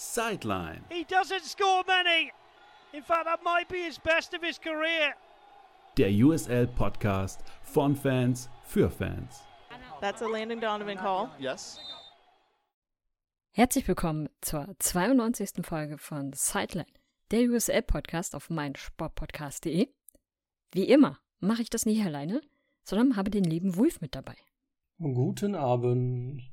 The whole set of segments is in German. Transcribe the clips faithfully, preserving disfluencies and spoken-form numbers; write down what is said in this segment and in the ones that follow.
Sideline. He doesn't score many. In fact, that might be his best of his career. Der U S L-Podcast von Fans für Fans. That's a Landon Donovan call. Yes. Herzlich willkommen zur zweiundneunzigsten Folge von Sideline, der U S L-Podcast auf meinsportpodcast punkt de. Wie immer mache ich das nicht alleine, sondern habe den lieben Wulf mit dabei. Guten Abend.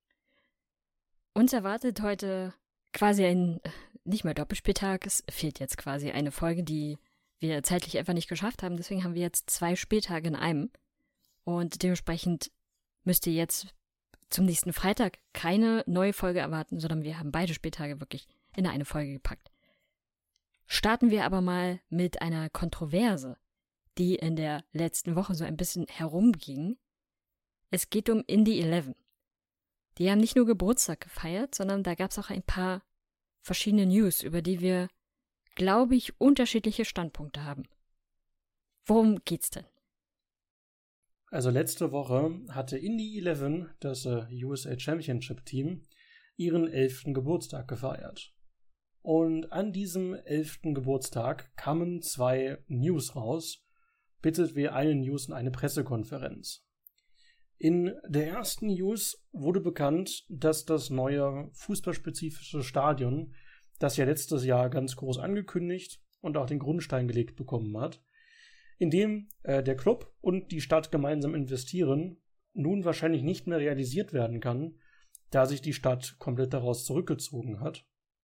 Uns erwartet heute quasi ein, nicht mehr Doppelspieltag, es fehlt jetzt quasi eine Folge, die wir zeitlich einfach nicht geschafft haben, deswegen haben wir jetzt zwei Spieltage in einem und dementsprechend müsst ihr jetzt zum nächsten Freitag keine neue Folge erwarten, sondern wir haben beide Spieltage wirklich in eine Folge gepackt. Starten wir aber mal mit einer Kontroverse, die in der letzten Woche so ein bisschen herumging. Es geht um Indy elf. Die haben nicht nur Geburtstag gefeiert, sondern da gab es auch ein paar verschiedene News, über die wir, glaube ich, unterschiedliche Standpunkte haben. Worum geht's denn? Also letzte Woche hatte Indy elf, das äh, U S A Championship Team, ihren elften Geburtstag gefeiert. Und an diesem elften Geburtstag kamen zwei News raus, bittet wir eine News und eine Pressekonferenz. In der ersten News wurde bekannt, dass das neue fußballspezifische Stadion, das ja letztes Jahr ganz groß angekündigt und auch den Grundstein gelegt bekommen hat, in dem äh, der Club und die Stadt gemeinsam investieren, nun wahrscheinlich nicht mehr realisiert werden kann, da sich die Stadt komplett daraus zurückgezogen hat.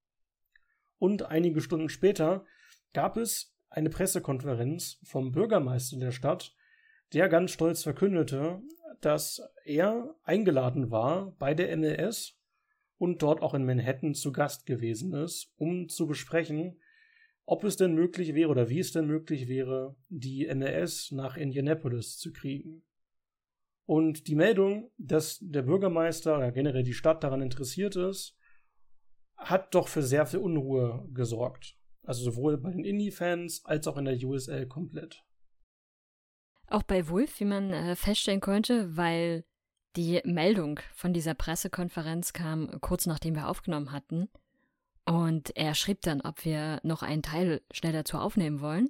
Und einige Stunden später gab es eine Pressekonferenz vom Bürgermeister der Stadt, der ganz stolz verkündete, dass er eingeladen war bei der M L S und dort auch in Manhattan zu Gast gewesen ist, um zu besprechen, ob es denn möglich wäre oder wie es denn möglich wäre, die M L S nach Indianapolis zu kriegen. Und die Meldung, dass der Bürgermeister oder generell die Stadt daran interessiert ist, hat doch für sehr viel Unruhe gesorgt. Also sowohl bei den Indy-Fans als auch in der U S L komplett. Auch bei Wulf, wie man äh, feststellen konnte, weil die Meldung von dieser Pressekonferenz kam kurz nachdem wir aufgenommen hatten. Und er schrieb dann, ob wir noch einen Teil schnell dazu aufnehmen wollen.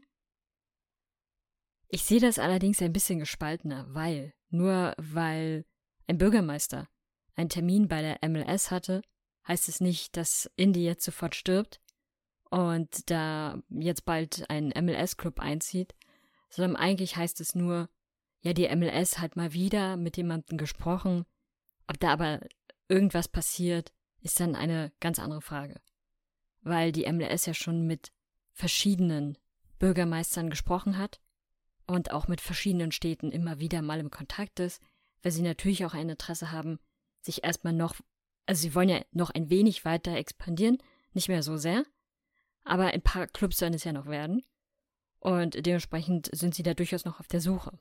Ich sehe das allerdings ein bisschen gespaltener, weil, nur weil ein Bürgermeister einen Termin bei der M L S hatte, heißt es nicht, dass Indy jetzt sofort stirbt und da jetzt bald ein M L S-Club einzieht, sondern eigentlich heißt es nur, ja, die M L S hat mal wieder mit jemandem gesprochen. Ob da aber irgendwas passiert, ist dann eine ganz andere Frage. Weil die M L S ja schon mit verschiedenen Bürgermeistern gesprochen hat und auch mit verschiedenen Städten immer wieder mal im Kontakt ist, weil sie natürlich auch ein Interesse haben, sich erstmal noch, also sie wollen ja noch ein wenig weiter expandieren, nicht mehr so sehr, aber ein paar Clubs sollen es ja noch werden. Und dementsprechend sind sie da durchaus noch auf der Suche.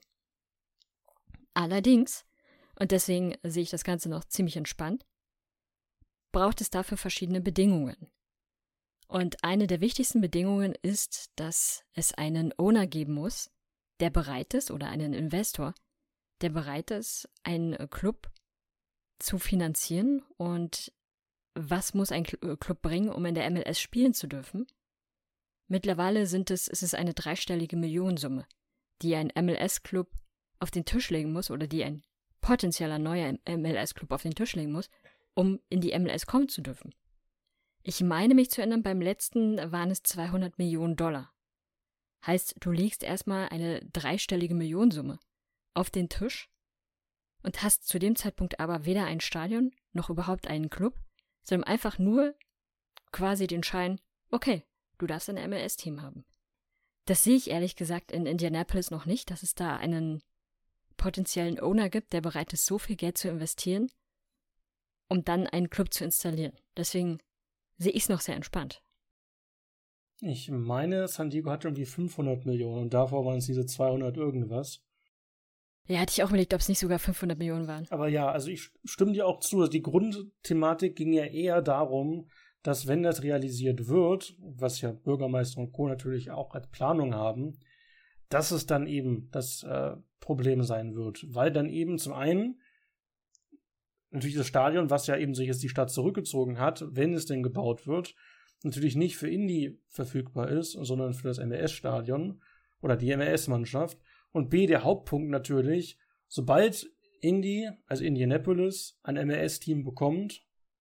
Allerdings, und deswegen sehe ich das Ganze noch ziemlich entspannt, braucht es dafür verschiedene Bedingungen. Und eine der wichtigsten Bedingungen ist, dass es einen Owner geben muss, der bereit ist, oder einen Investor, der bereit ist, einen Club zu finanzieren. Und was muss ein Club bringen, um in der M L S spielen zu dürfen? Mittlerweile sind es, es ist eine dreistellige Millionensumme, die ein M L S-Club auf den Tisch legen muss oder die ein potenzieller neuer M L S-Club auf den Tisch legen muss, um in die M L S kommen zu dürfen. Ich meine mich zu erinnern, beim letzten waren es zweihundert Millionen Dollar. Heißt, du legst erstmal eine dreistellige Millionensumme auf den Tisch und hast zu dem Zeitpunkt aber weder ein Stadion noch überhaupt einen Club, sondern einfach nur quasi den Schein, okay, du darfst ein M L S-Team haben. Das sehe ich ehrlich gesagt in Indianapolis noch nicht, dass es da einen potenziellen Owner gibt, der bereit ist, so viel Geld zu investieren, um dann einen Club zu installieren. Deswegen sehe ich es noch sehr entspannt. Ich meine, San Diego hat irgendwie fünfhundert Millionen und davor waren es diese zweihundert irgendwas. Ja, hatte ich auch überlegt, ob es nicht sogar fünfhundert Millionen waren. Aber ja, also ich stimme dir auch zu. Die Grundthematik ging ja eher darum, dass wenn das realisiert wird, was ja Bürgermeister und Co. natürlich auch als Planung haben, dass es dann eben das äh, Problem sein wird. Weil dann eben zum einen natürlich das Stadion, was ja eben sich jetzt die Stadt zurückgezogen hat, wenn es denn gebaut wird, natürlich nicht für Indy verfügbar ist, sondern für das M L S-Stadion oder die M L S-Mannschaft. Und B, der Hauptpunkt natürlich, sobald Indy, also Indianapolis, ein M L S-Team bekommt,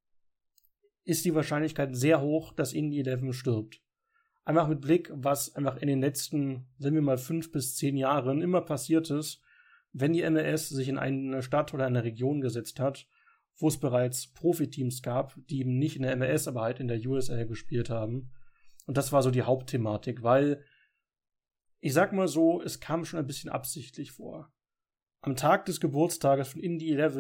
ist die Wahrscheinlichkeit sehr hoch, dass Indy elf stirbt. Einfach mit Blick, was einfach in den letzten, sagen wir mal, fünf bis zehn Jahren immer passiert ist, wenn die M L S sich in eine Stadt oder eine Region gesetzt hat, wo es bereits Profiteams gab, die eben nicht in der M L S, aber halt in der U S L gespielt haben. Und das war so die Hauptthematik, weil, ich sag mal so, es kam schon ein bisschen absichtlich vor. Am Tag des Geburtstages von Indy elf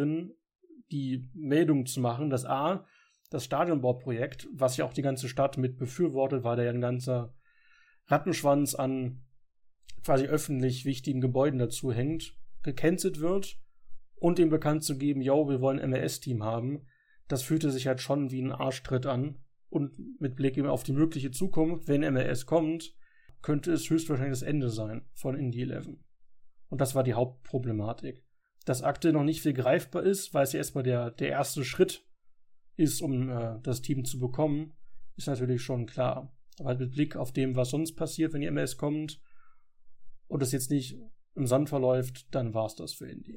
die Meldung zu machen, dass A, das Stadionbauprojekt, was ja auch die ganze Stadt mit befürwortet, weil da ja ein ganzer Rattenschwanz an quasi öffentlich wichtigen Gebäuden dazu hängt, gecancelt wird und ihm bekannt zu geben, yo, wir wollen ein M L S-Team haben, das fühlte sich halt schon wie ein Arschtritt an. Und mit Blick eben auf die mögliche Zukunft, wenn M L S kommt, könnte es höchstwahrscheinlich das Ende sein von Indy elf. Und das war die Hauptproblematik. Dass aktuell noch nicht viel greifbar ist, weil es ja erstmal der, der erste Schritt ist, um äh, das Team zu bekommen, ist natürlich schon klar. Aber halt mit Blick auf dem, was sonst passiert, wenn die M L S kommt und es jetzt nicht im Sand verläuft, dann war es das für Indy.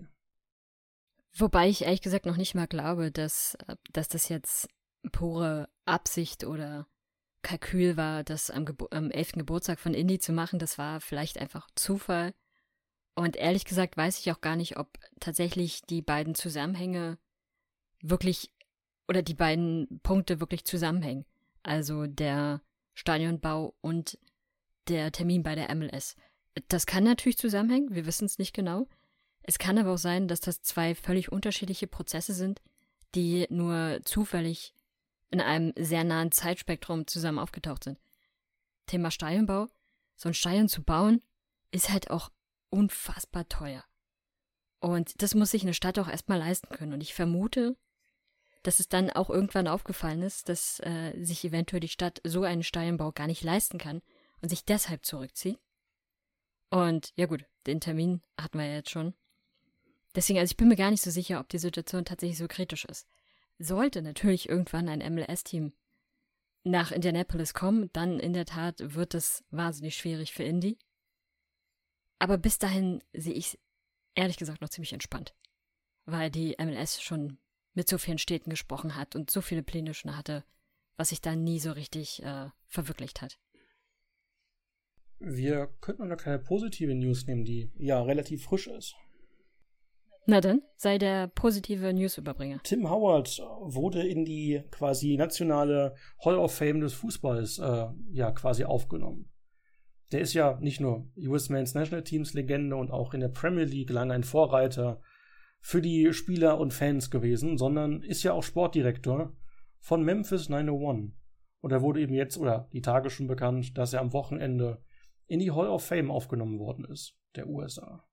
Wobei ich ehrlich gesagt noch nicht mal glaube, dass, dass das jetzt pure Absicht oder Kalkül war, das am, Gebo- am elften Geburtstag von Indy zu machen. Das war vielleicht einfach Zufall. Und ehrlich gesagt weiß ich auch gar nicht, ob tatsächlich die beiden Zusammenhänge wirklich oder die beiden Punkte wirklich zusammenhängen. Also der Stadionbau und der Termin bei der M L S. Das kann natürlich zusammenhängen, wir wissen es nicht genau. Es kann aber auch sein, dass das zwei völlig unterschiedliche Prozesse sind, die nur zufällig in einem sehr nahen Zeitspektrum zusammen aufgetaucht sind. Thema Stadionbau. So ein Stadion zu bauen, ist halt auch unfassbar teuer. Und das muss sich eine Stadt auch erstmal leisten können. Und ich vermute, dass es dann auch irgendwann aufgefallen ist, dass äh, sich eventuell die Stadt so einen Stadionbau gar nicht leisten kann und sich deshalb zurückzieht. Und ja gut, den Termin hatten wir ja jetzt schon. Deswegen, also ich bin mir gar nicht so sicher, ob die Situation tatsächlich so kritisch ist. Sollte natürlich irgendwann ein M L S-Team nach Indianapolis kommen, dann in der Tat wird es wahnsinnig schwierig für Indy. Aber bis dahin sehe ich es ehrlich gesagt noch ziemlich entspannt, weil die M L S schon mit so vielen Städten gesprochen hat und so viele Pläne schon hatte, was sich da nie so richtig äh, verwirklicht hat. Wir könnten noch eine kleine positive News nehmen, die ja relativ frisch ist. Na dann, sei der positive Newsüberbringer. Tim Howard wurde in die quasi nationale Hall of Fame des Fußballs äh, ja quasi aufgenommen. Der ist ja nicht nur U S Men's National Teams Legende und auch in der Premier League lange ein Vorreiter für die Spieler und Fans gewesen, sondern ist ja auch Sportdirektor von Memphis neun null eins. Und er wurde eben jetzt, oder die Tage schon bekannt, dass er am Wochenende in die Hall of Fame aufgenommen worden ist, der U S A.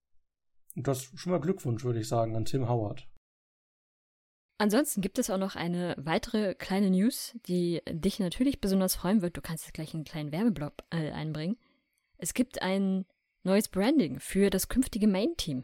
Und das schon mal Glückwunsch, würde ich sagen, an Tim Howard. Ansonsten gibt es auch noch eine weitere kleine News, die dich natürlich besonders freuen wird. Du kannst jetzt gleich einen kleinen Werbeblock äh, einbringen. Es gibt ein neues Branding für das künftige Main-Team.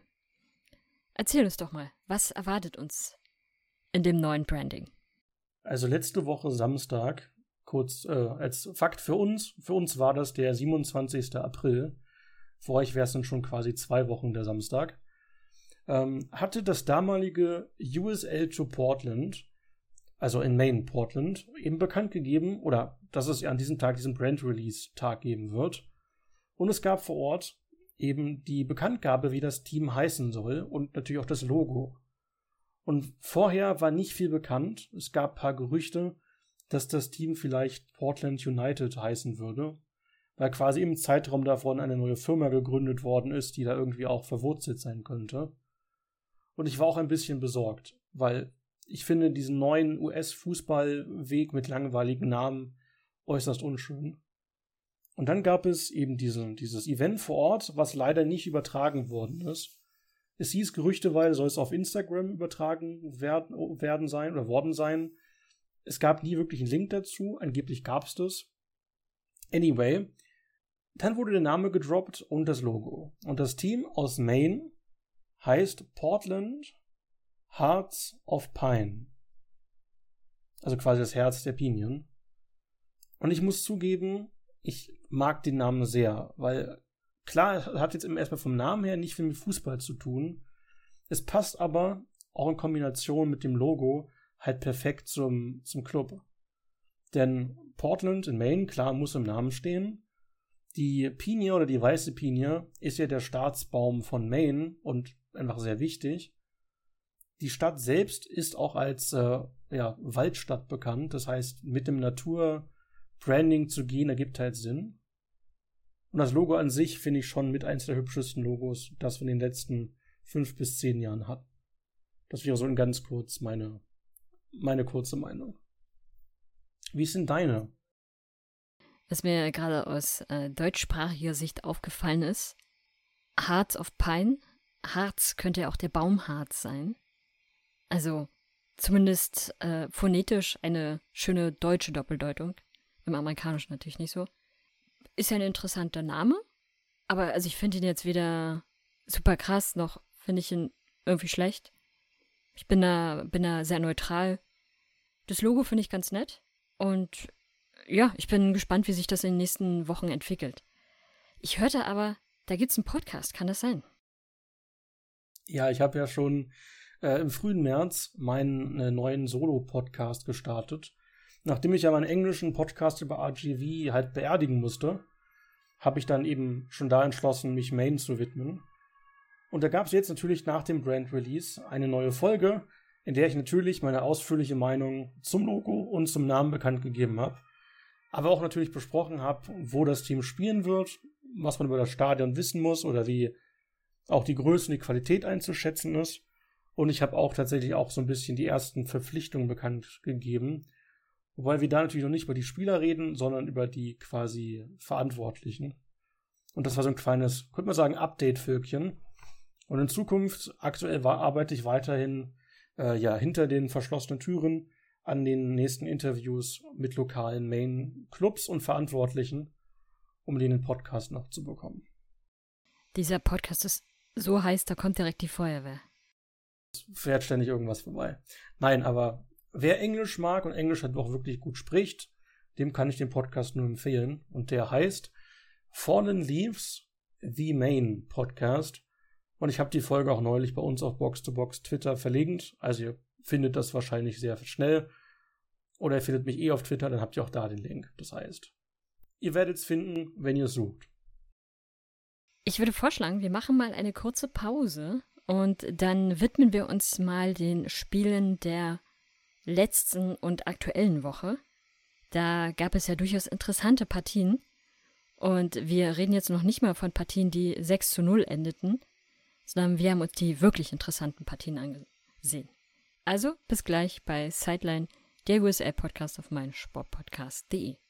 Erzähl uns doch mal, was erwartet uns in dem neuen Branding? Also letzte Woche Samstag, kurz äh, als Fakt für uns, für uns war das der siebenundzwanzigster April, für euch wäre es dann schon quasi zwei Wochen der Samstag, ähm, hatte das damalige U S L to Portland, also in Maine Portland, eben bekannt gegeben, oder dass es an diesem Tag diesen Brand-Release-Tag geben wird. Und es gab vor Ort eben die Bekanntgabe, wie das Team heißen soll und natürlich auch das Logo. Und vorher war nicht viel bekannt. Es gab ein paar Gerüchte, dass das Team vielleicht Portland United heißen würde, weil quasi im Zeitraum davon eine neue Firma gegründet worden ist, die da irgendwie auch verwurzelt sein könnte. Und ich war auch ein bisschen besorgt, weil ich finde diesen neuen U S-Fußballweg mit langweiligen Namen äußerst unschön. Und dann gab es eben diese, dieses Event vor Ort, was leider nicht übertragen worden ist. Es hieß gerüchteweise, soll es auf Instagram übertragen werden, werden sein oder worden sein. Es gab nie wirklich einen Link dazu, angeblich gab es das. Anyway, dann wurde der Name gedroppt und das Logo. Und das Team aus Maine heißt Portland Hearts of Pine. Also quasi das Herz der Pinien. Und ich muss zugeben, ich mag den Namen sehr, weil klar, es hat jetzt erstmal vom Namen her nicht viel mit Fußball zu tun. Es passt aber auch in Kombination mit dem Logo halt perfekt zum, zum Club. Denn Portland in Maine, klar, muss im Namen stehen. Die Pinie oder die weiße Pinie ist ja der Staatsbaum von Maine und einfach sehr wichtig. Die Stadt selbst ist auch als äh, ja, Waldstadt bekannt. Das heißt, mit dem Natur-Branding zu gehen, ergibt halt Sinn. Und das Logo an sich finde ich schon mit eins der hübschesten Logos, das wir in den letzten fünf bis zehn Jahren hatten. Das wäre so in ganz kurz meine, meine kurze Meinung. Wie ist denn deine? Was mir gerade aus äh, deutschsprachiger Sicht aufgefallen ist, Hearts of Pine. Harz könnte ja auch der Baumharz sein. Also zumindest äh, phonetisch eine schöne deutsche Doppeldeutung. Im Amerikanischen natürlich nicht so. Ist ja ein interessanter Name, aber also ich finde ihn jetzt weder super krass, noch finde ich ihn irgendwie schlecht. Ich bin da, bin da sehr neutral. Das Logo finde ich ganz nett und ja, ich bin gespannt, wie sich das in den nächsten Wochen entwickelt. Ich hörte aber, da gibt's einen Podcast, kann das sein? Ja, ich habe ja schon äh, im frühen März meinen äh, neuen Solo-Podcast gestartet. Nachdem ich ja meinen englischen Podcast über R G V halt beerdigen musste, habe ich dann eben schon da entschlossen, mich Maine zu widmen. Und da gab es jetzt natürlich nach dem Brand Release eine neue Folge, in der ich natürlich meine ausführliche Meinung zum Logo und zum Namen bekannt gegeben habe. Aber auch natürlich besprochen habe, wo das Team spielen wird, was man über das Stadion wissen muss oder wie auch die Größe und die Qualität einzuschätzen ist. Und ich habe auch tatsächlich auch so ein bisschen die ersten Verpflichtungen bekannt gegeben. Wobei wir da natürlich noch nicht über die Spieler reden, sondern über die quasi Verantwortlichen. Und das war so ein kleines, könnte man sagen, Update-Völkchen. Und in Zukunft, aktuell war, arbeite ich weiterhin äh, ja, hinter den verschlossenen Türen an den nächsten Interviews mit lokalen Main-Clubs und Verantwortlichen, um den Podcast noch zu bekommen. Dieser Podcast ist so heiß, da kommt direkt die Feuerwehr. Es fährt ständig irgendwas vorbei. Nein, aber wer Englisch mag und Englisch halt auch wirklich gut spricht, dem kann ich den Podcast nur empfehlen. Und der heißt Fallen Leaves, The Main Podcast. Und ich habe die Folge auch neulich bei uns auf Box to Box Twitter verlinkt. Also ihr findet das wahrscheinlich sehr schnell. Oder ihr findet mich eh auf Twitter, dann habt ihr auch da den Link. Das heißt, ihr werdet es finden, wenn ihr es sucht. Ich würde vorschlagen, wir machen mal eine kurze Pause und dann widmen wir uns mal den Spielen der letzten und aktuellen Woche. Da gab es ja durchaus interessante Partien und wir reden jetzt noch nicht mal von Partien, die sechs zu null endeten, sondern wir haben uns die wirklich interessanten Partien angesehen. Also bis gleich bei Sideline, der U S L-Podcast auf meinsportpodcast punkt de.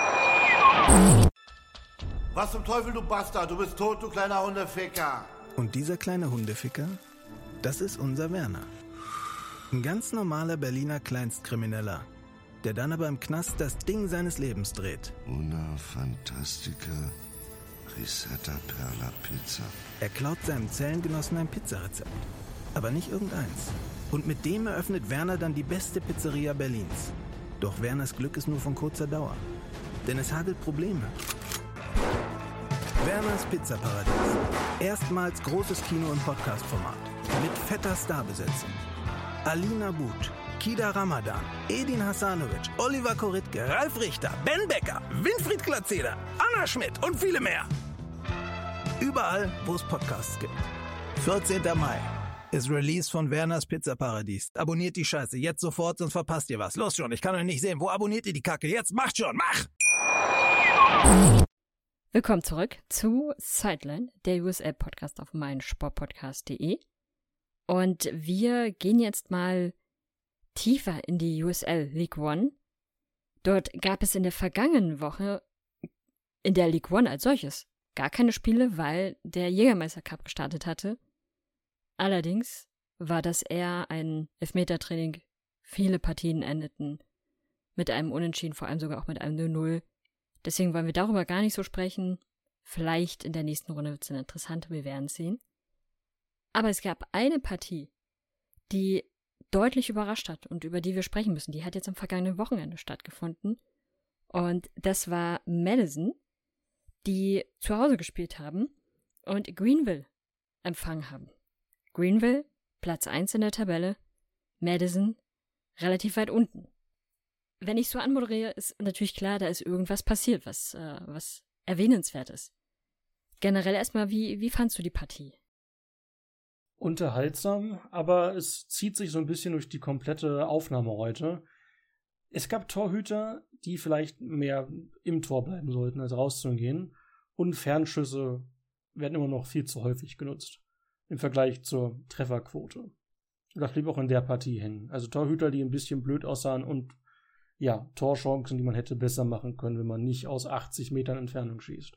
Was zum Teufel, du Bastard? Du bist tot, du kleiner Hundeficker. Und dieser kleine Hundeficker, das ist unser Werner. Ein ganz normaler Berliner Kleinstkrimineller, der dann aber im Knast das Ding seines Lebens dreht. Una fantastica risetta per la pizza. Er klaut seinem Zellengenossen ein Pizzarezept, aber nicht irgendeins. Und mit dem eröffnet Werner dann die beste Pizzeria Berlins. Doch Werners Glück ist nur von kurzer Dauer, denn es hagelt Probleme. Werners Pizzaparadies. Erstmals großes Kino- und Podcast-Format. Mit fetter Starbesetzung. Alina But, Kida Ramadan, Edin Hasanovic, Oliver Koritke, Ralf Richter, Ben Becker, Winfried Glatzeder, Anna Schmidt und viele mehr. Überall, wo es Podcasts gibt. vierzehnten Mai ist Release von Werners Pizzaparadies. Abonniert die Scheiße jetzt sofort, sonst verpasst ihr was. Los schon, ich kann euch nicht sehen. Wo abonniert ihr die Kacke? Jetzt macht schon, mach! Willkommen zurück zu Sideline, der U S L-Podcast auf meinsportpodcast punkt de. Und wir gehen jetzt mal tiefer in die U S L League One. Dort gab es in der vergangenen Woche in der League One als solches gar keine Spiele, weil der Jägermeister Cup gestartet hatte. Allerdings war das eher ein Elfmetertraining. Viele Partien endeten mit einem Unentschieden, vor allem sogar auch mit einem null null. Deswegen wollen wir darüber gar nicht so sprechen. Vielleicht in der nächsten Runde wird es dann interessanter, wir werden sehen. Aber es gab eine Partie, die deutlich überrascht hat und über die wir sprechen müssen. Die hat jetzt am vergangenen Wochenende stattgefunden. Und das war Madison, die zu Hause gespielt haben und Greenville empfangen haben. Greenville, Platz eins in der Tabelle, Madison relativ weit unten. Wenn ich so anmoderiere, ist natürlich klar, da ist irgendwas passiert, was, äh, was erwähnenswert ist. Generell erstmal, wie, wie fandst du die Partie? Unterhaltsam, aber es zieht sich so ein bisschen durch die komplette Aufnahme heute. Es gab Torhüter, die vielleicht mehr im Tor bleiben sollten, als rauszugehen. Und Fernschüsse werden immer noch viel zu häufig genutzt im Vergleich zur Trefferquote. Das blieb auch in der Partie hängen. Also Torhüter, die ein bisschen blöd aussahen und ja, Torchancen, die man hätte besser machen können, wenn man nicht aus achtzig Metern Entfernung schießt.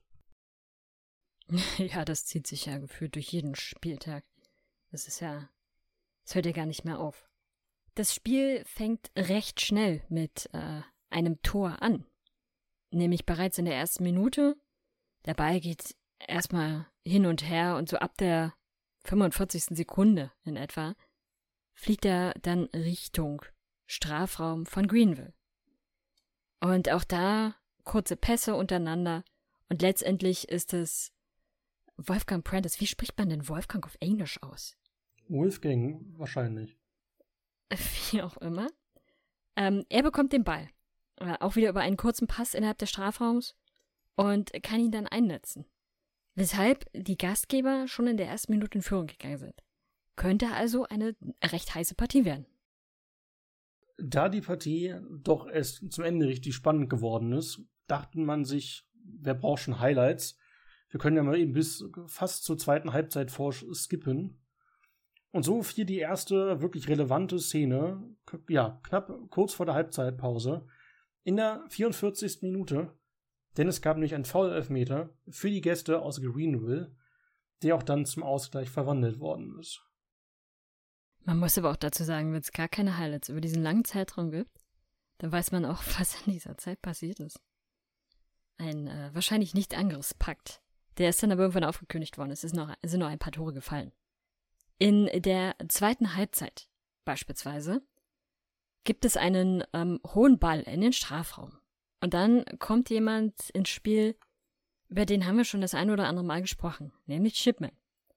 Ja, das zieht sich ja gefühlt durch jeden Spieltag. Das ist ja, das hört ja gar nicht mehr auf. Das Spiel fängt recht schnell mit äh, einem Tor an. Nämlich bereits in der ersten Minute. Der Ball geht erstmal hin und her und so ab der fünfundvierzigsten Sekunde in etwa fliegt er dann Richtung Strafraum von Greenville. Und auch da kurze Pässe untereinander und letztendlich ist es Wolfgang Prentice. Wie spricht man denn Wolfgang auf Englisch aus? Wolfgang wahrscheinlich. Wie auch immer. Ähm, er bekommt den Ball. Äh, auch wieder über einen kurzen Pass innerhalb des Strafraums und kann ihn dann einnetzen. Weshalb die Gastgeber schon in der ersten Minute in Führung gegangen sind. Könnte also eine recht heiße Partie werden. Da die Partie doch erst zum Ende richtig spannend geworden ist, dachte man sich, wer braucht schon Highlights? Wir können ja mal eben bis fast zur zweiten Halbzeit vorskippen. Und so fiel die erste wirklich relevante Szene, ja, knapp kurz vor der Halbzeitpause, in der vierundvierzigsten Minute, denn es gab nämlich einen Foul-Elfmeter für die Gäste aus Greenville, der auch dann zum Ausgleich verwandelt worden ist. Man muss aber auch dazu sagen, wenn es gar keine Highlights über diesen langen Zeitraum gibt, dann weiß man auch, was in dieser Zeit passiert ist. Ein äh, wahrscheinlich Nicht-Angriffspakt. Der ist dann aber irgendwann aufgekündigt worden. Es ist noch, sind noch ein paar Tore gefallen. In der zweiten Halbzeit beispielsweise gibt es einen ähm, hohen Ball in den Strafraum. Und dann kommt jemand ins Spiel, über den haben wir schon das ein oder andere Mal gesprochen, nämlich Shipman.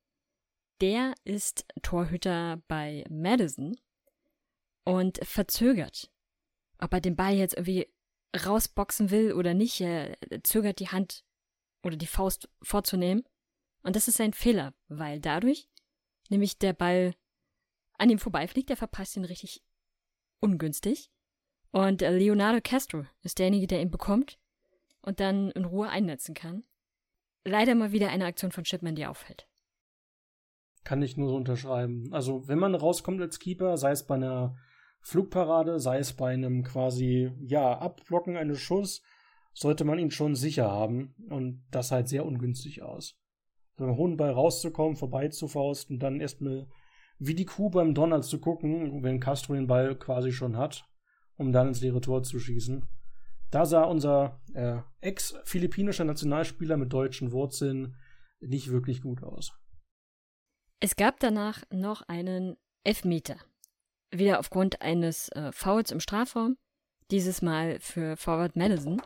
Der ist Torhüter bei Madison und verzögert. Ob er den Ball jetzt irgendwie rausboxen will oder nicht, er zögert die Hand oder die Faust vorzunehmen. Und das ist ein Fehler, weil dadurch nämlich der Ball an ihm vorbeifliegt, der verpasst ihn richtig ungünstig. Und Leonardo Castro ist derjenige, der ihn bekommt und dann in Ruhe einnetzen kann. Leider mal wieder eine Aktion von Shipman, die auffällt. Kann ich nur so unterschreiben. Also wenn man rauskommt als Keeper, sei es bei einer Flugparade, sei es bei einem quasi, ja, Abblocken eines Schuss, sollte man ihn schon sicher haben. Und das halt sehr ungünstig aus. Beim hohen Ball rauszukommen, vorbeizufausten und dann erstmal wie die Kuh beim Donner zu gucken, wenn Castro den Ball quasi schon hat, um dann ins leere Tor zu schießen. Da sah unser äh, ex-philippinischer Nationalspieler mit deutschen Wurzeln nicht wirklich gut aus. Es gab danach noch einen Elfmeter. Wieder aufgrund eines äh, Fouls im Strafraum. Dieses Mal für Forward Madison.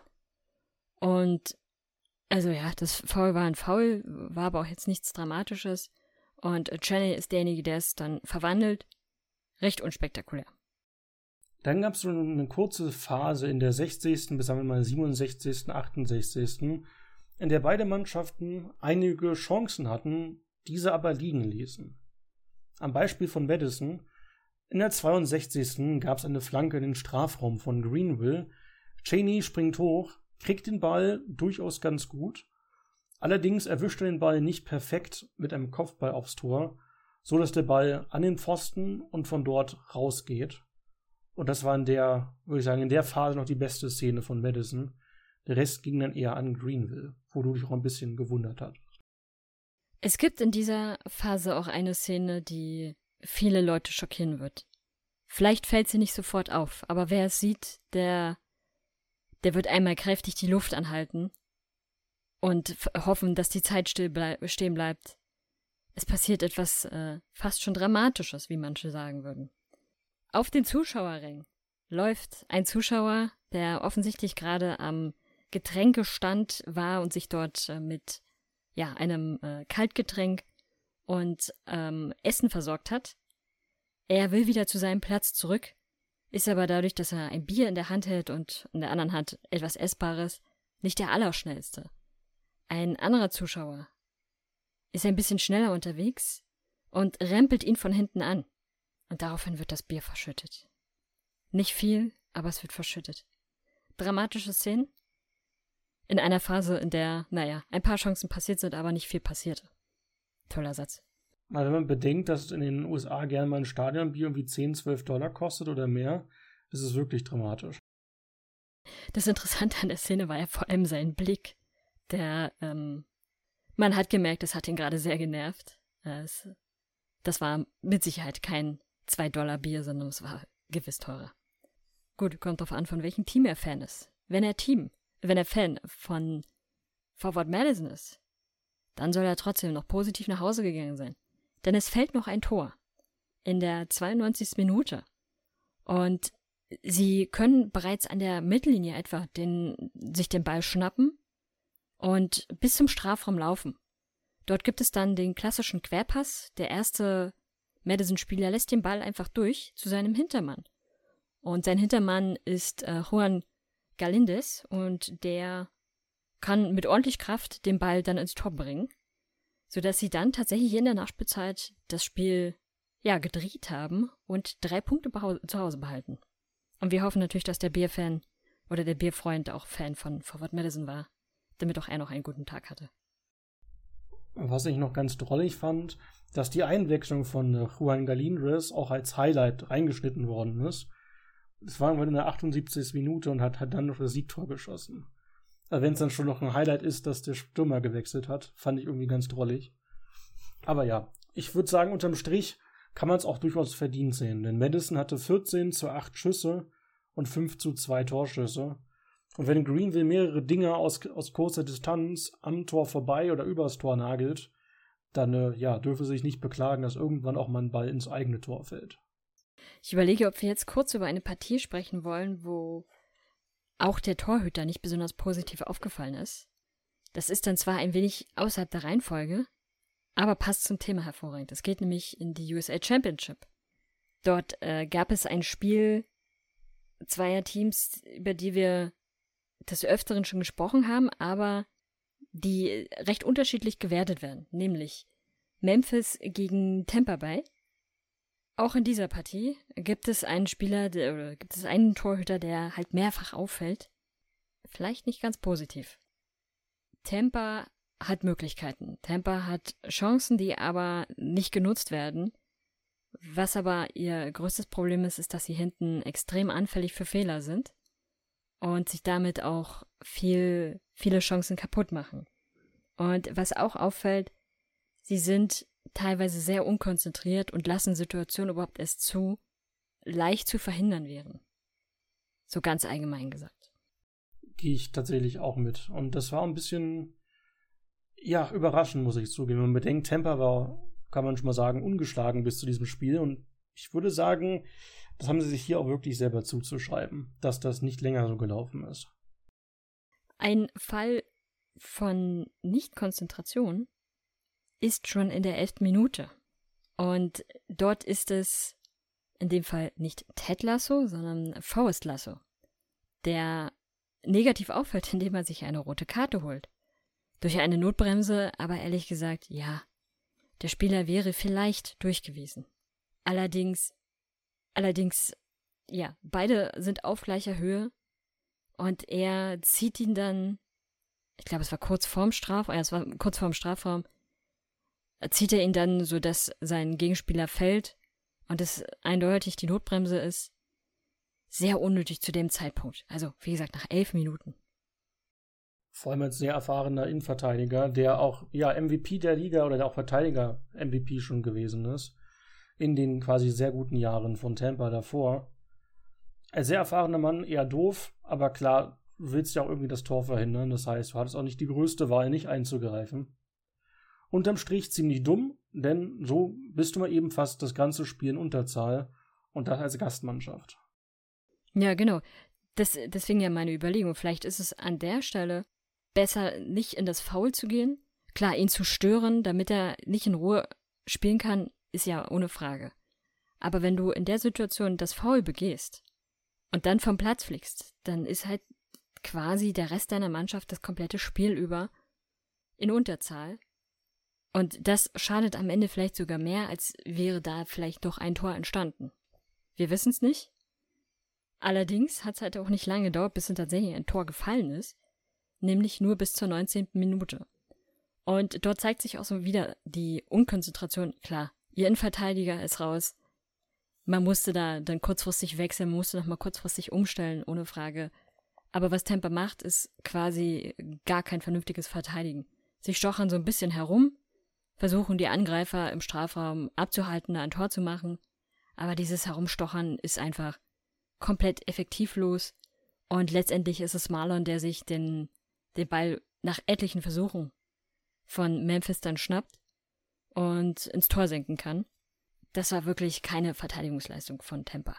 Und also ja, das Foul war ein Foul, war aber auch jetzt nichts Dramatisches. Und Cheney ist derjenige, der es dann verwandelt. Recht unspektakulär. Dann gab es so eine kurze Phase in der sechzigsten bis sagen wir mal siebenundsechzigsten, achtundsechzigsten, in der beide Mannschaften einige Chancen hatten, diese aber liegen ließen. Am Beispiel von Madison, in der zweiundsechzigsten gab es eine Flanke in den Strafraum von Greenville. Cheney springt hoch, kriegt den Ball durchaus ganz gut. Allerdings erwischt er den Ball nicht perfekt mit einem Kopfball aufs Tor, so dass der Ball an den Pfosten und von dort rausgeht. Und das war in der, würde ich sagen, in der Phase noch die beste Szene von Madison. Der Rest ging dann eher an Greenville, wo du dich auch ein bisschen gewundert hast. Es gibt in dieser Phase auch eine Szene, die viele Leute schockieren wird. Vielleicht fällt sie nicht sofort auf, aber wer es sieht, der, der wird einmal kräftig die Luft anhalten und f- hoffen, dass die Zeit still blei- stehen bleibt. Es passiert etwas äh, fast schon Dramatisches, wie manche sagen würden. Auf den Zuschauerring läuft ein Zuschauer, der offensichtlich gerade am Getränkestand war und sich dort äh, mit ja, einem äh, Kaltgetränk und ähm, Essen versorgt hat. Er will wieder zu seinem Platz zurück, ist aber dadurch, dass er ein Bier in der Hand hält und in der anderen Hand etwas Essbares, nicht der Allerschnellste. Ein anderer Zuschauer ist ein bisschen schneller unterwegs und rempelt ihn von hinten an. Und daraufhin wird das Bier verschüttet. Nicht viel, aber es wird verschüttet. Dramatische Szenen. In einer Phase, in der, naja, ein paar Chancen passiert sind, aber nicht viel passierte. Toller Satz. Mal, wenn man bedenkt, dass in den U S A gerne mal ein Stadionbier irgendwie zehn, zwölf Dollar kostet oder mehr, ist es wirklich dramatisch. Das Interessante an der Szene war ja vor allem sein Blick. Der, ähm, man hat gemerkt, es hat ihn gerade sehr genervt. Es, das war mit Sicherheit kein zwei Dollar Bier, sondern es war gewiss teurer. Gut, kommt drauf an, von welchem Team er Fan ist. Wenn er Team, wenn er Fan von Forward Madison ist, dann soll er trotzdem noch positiv nach Hause gegangen sein. Denn es fällt noch ein Tor in der zweiundneunzigsten Minute. Und sie können bereits an der Mittellinie etwa den, sich den Ball schnappen und bis zum Strafraum laufen. Dort gibt es dann den klassischen Querpass. Der erste Madison-Spieler lässt den Ball einfach durch zu seinem Hintermann. Und sein Hintermann ist äh, Juan Galindez und der kann mit ordentlich Kraft den Ball dann ins Tor bringen, sodass sie dann tatsächlich in der Nachspielzeit das Spiel ja gedreht haben und drei Punkte behau- zu Hause behalten. Und wir hoffen natürlich, dass der Bierfan oder der Bierfreund auch Fan von Forward Madison war, damit auch er noch einen guten Tag hatte. Was ich noch ganz drollig fand, dass die Einwechslung von Juan Galindez auch als Highlight reingeschnitten worden ist. Es war irgendwann in der achtundsiebzigsten Minute und hat, hat dann noch das Siegtor geschossen. Also wenn es dann schon noch ein Highlight ist, dass der Stürmer gewechselt hat, fand ich irgendwie ganz drollig. Aber ja, ich würde sagen, unterm Strich kann man es auch durchaus verdient sehen. Denn Madison hatte vierzehn zu acht Schüsse und fünf zu zwei Torschüsse. Und wenn Greenville mehrere Dinger aus, aus kurzer Distanz am Tor vorbei oder übers Tor nagelt, dann äh, ja, dürfe sich nicht beklagen, dass irgendwann auch mal ein Ball ins eigene Tor fällt. Ich überlege, ob wir jetzt kurz über eine Partie sprechen wollen, wo auch der Torhüter nicht besonders positiv aufgefallen ist. Das ist dann zwar ein wenig außerhalb der Reihenfolge, aber passt zum Thema hervorragend. Es geht nämlich in die U S A Championship. Dort äh, gab es ein Spiel zweier Teams, über die wir des Öfteren schon gesprochen haben, aber die recht unterschiedlich gewertet werden, nämlich Memphis gegen Tampa Bay. Auch in dieser Partie gibt es einen Spieler, der, oder gibt es einen Torhüter, der halt mehrfach auffällt. Vielleicht nicht ganz positiv. Tampa hat Möglichkeiten. Tampa hat Chancen, die aber nicht genutzt werden. Was aber ihr größtes Problem ist, ist, dass sie hinten extrem anfällig für Fehler sind und sich damit auch viel, viele Chancen kaputt machen. Und was auch auffällt, sie sind teilweise sehr unkonzentriert und lassen Situationen überhaupt erst zu, leicht zu verhindern wären. So ganz allgemein gesagt. Gehe ich tatsächlich auch mit. Und das war ein bisschen, ja, überraschend, muss ich zugeben. Wenn man bedenkt, Tampa war, kann man schon mal sagen, ungeschlagen bis zu diesem Spiel. Und ich würde sagen, das haben sie sich hier auch wirklich selber zuzuschreiben, dass das nicht länger so gelaufen ist. Ein Fall von Nicht-Konzentration ist schon in der elften Minute. Und dort ist es in dem Fall nicht Ted Lasso, sondern Forrest Lasso, der negativ auffällt, indem er sich eine rote Karte holt. Durch eine Notbremse, aber ehrlich gesagt, ja, der Spieler wäre vielleicht durch gewesen. Allerdings, allerdings, ja, beide sind auf gleicher Höhe und er zieht ihn dann, ich glaube, es war kurz vorm Strafraum, ja, es war kurz vorm Strafraum, zieht er ihn dann, so dass sein Gegenspieler fällt und es eindeutig die Notbremse ist. Sehr unnötig zu dem Zeitpunkt. Also, wie gesagt, nach elf Minuten. Vor allem als sehr erfahrener Innenverteidiger, der auch ja M V P der Liga oder der auch Verteidiger-M V P schon gewesen ist, in den quasi sehr guten Jahren von Tampa davor. Ein sehr erfahrener Mann, eher doof, aber klar, du willst ja auch irgendwie das Tor verhindern. Das heißt, du hattest auch nicht die größte Wahl, nicht einzugreifen. Unterm Strich ziemlich dumm, denn so bist du mal eben fast das ganze Spiel in Unterzahl Und das als Gastmannschaft. Ja, genau. Das, deswegen ja meine Überlegung. Vielleicht ist es an der Stelle besser, nicht in das Foul zu gehen. Klar, ihn zu stören, damit er nicht in Ruhe spielen kann, ist ja ohne Frage. Aber wenn du in der Situation das Foul begehst und dann vom Platz fliegst, dann ist halt quasi der Rest deiner Mannschaft das komplette Spiel über in Unterzahl. Und das schadet am Ende vielleicht sogar mehr, als wäre da vielleicht doch ein Tor entstanden. Wir wissen es nicht. Allerdings hat es halt auch nicht lange gedauert, bis dann tatsächlich ein Tor gefallen ist, nämlich nur bis zur neunzehnten Minute. Und dort zeigt sich auch so wieder die Unkonzentration. Klar, ihr Innenverteidiger ist raus. Man musste da dann kurzfristig wechseln, man musste nochmal kurzfristig umstellen, ohne Frage. Aber was Tampa macht, ist quasi gar kein vernünftiges Verteidigen. Sie stochern so ein bisschen herum, versuchen die Angreifer im Strafraum abzuhalten, da ein Tor zu machen. Aber dieses Herumstochern ist einfach komplett effektivlos. Und letztendlich ist es Marlon, der sich den, den Ball nach etlichen Versuchen von Memphis dann schnappt und ins Tor senken kann. Das war wirklich keine Verteidigungsleistung von Tampa.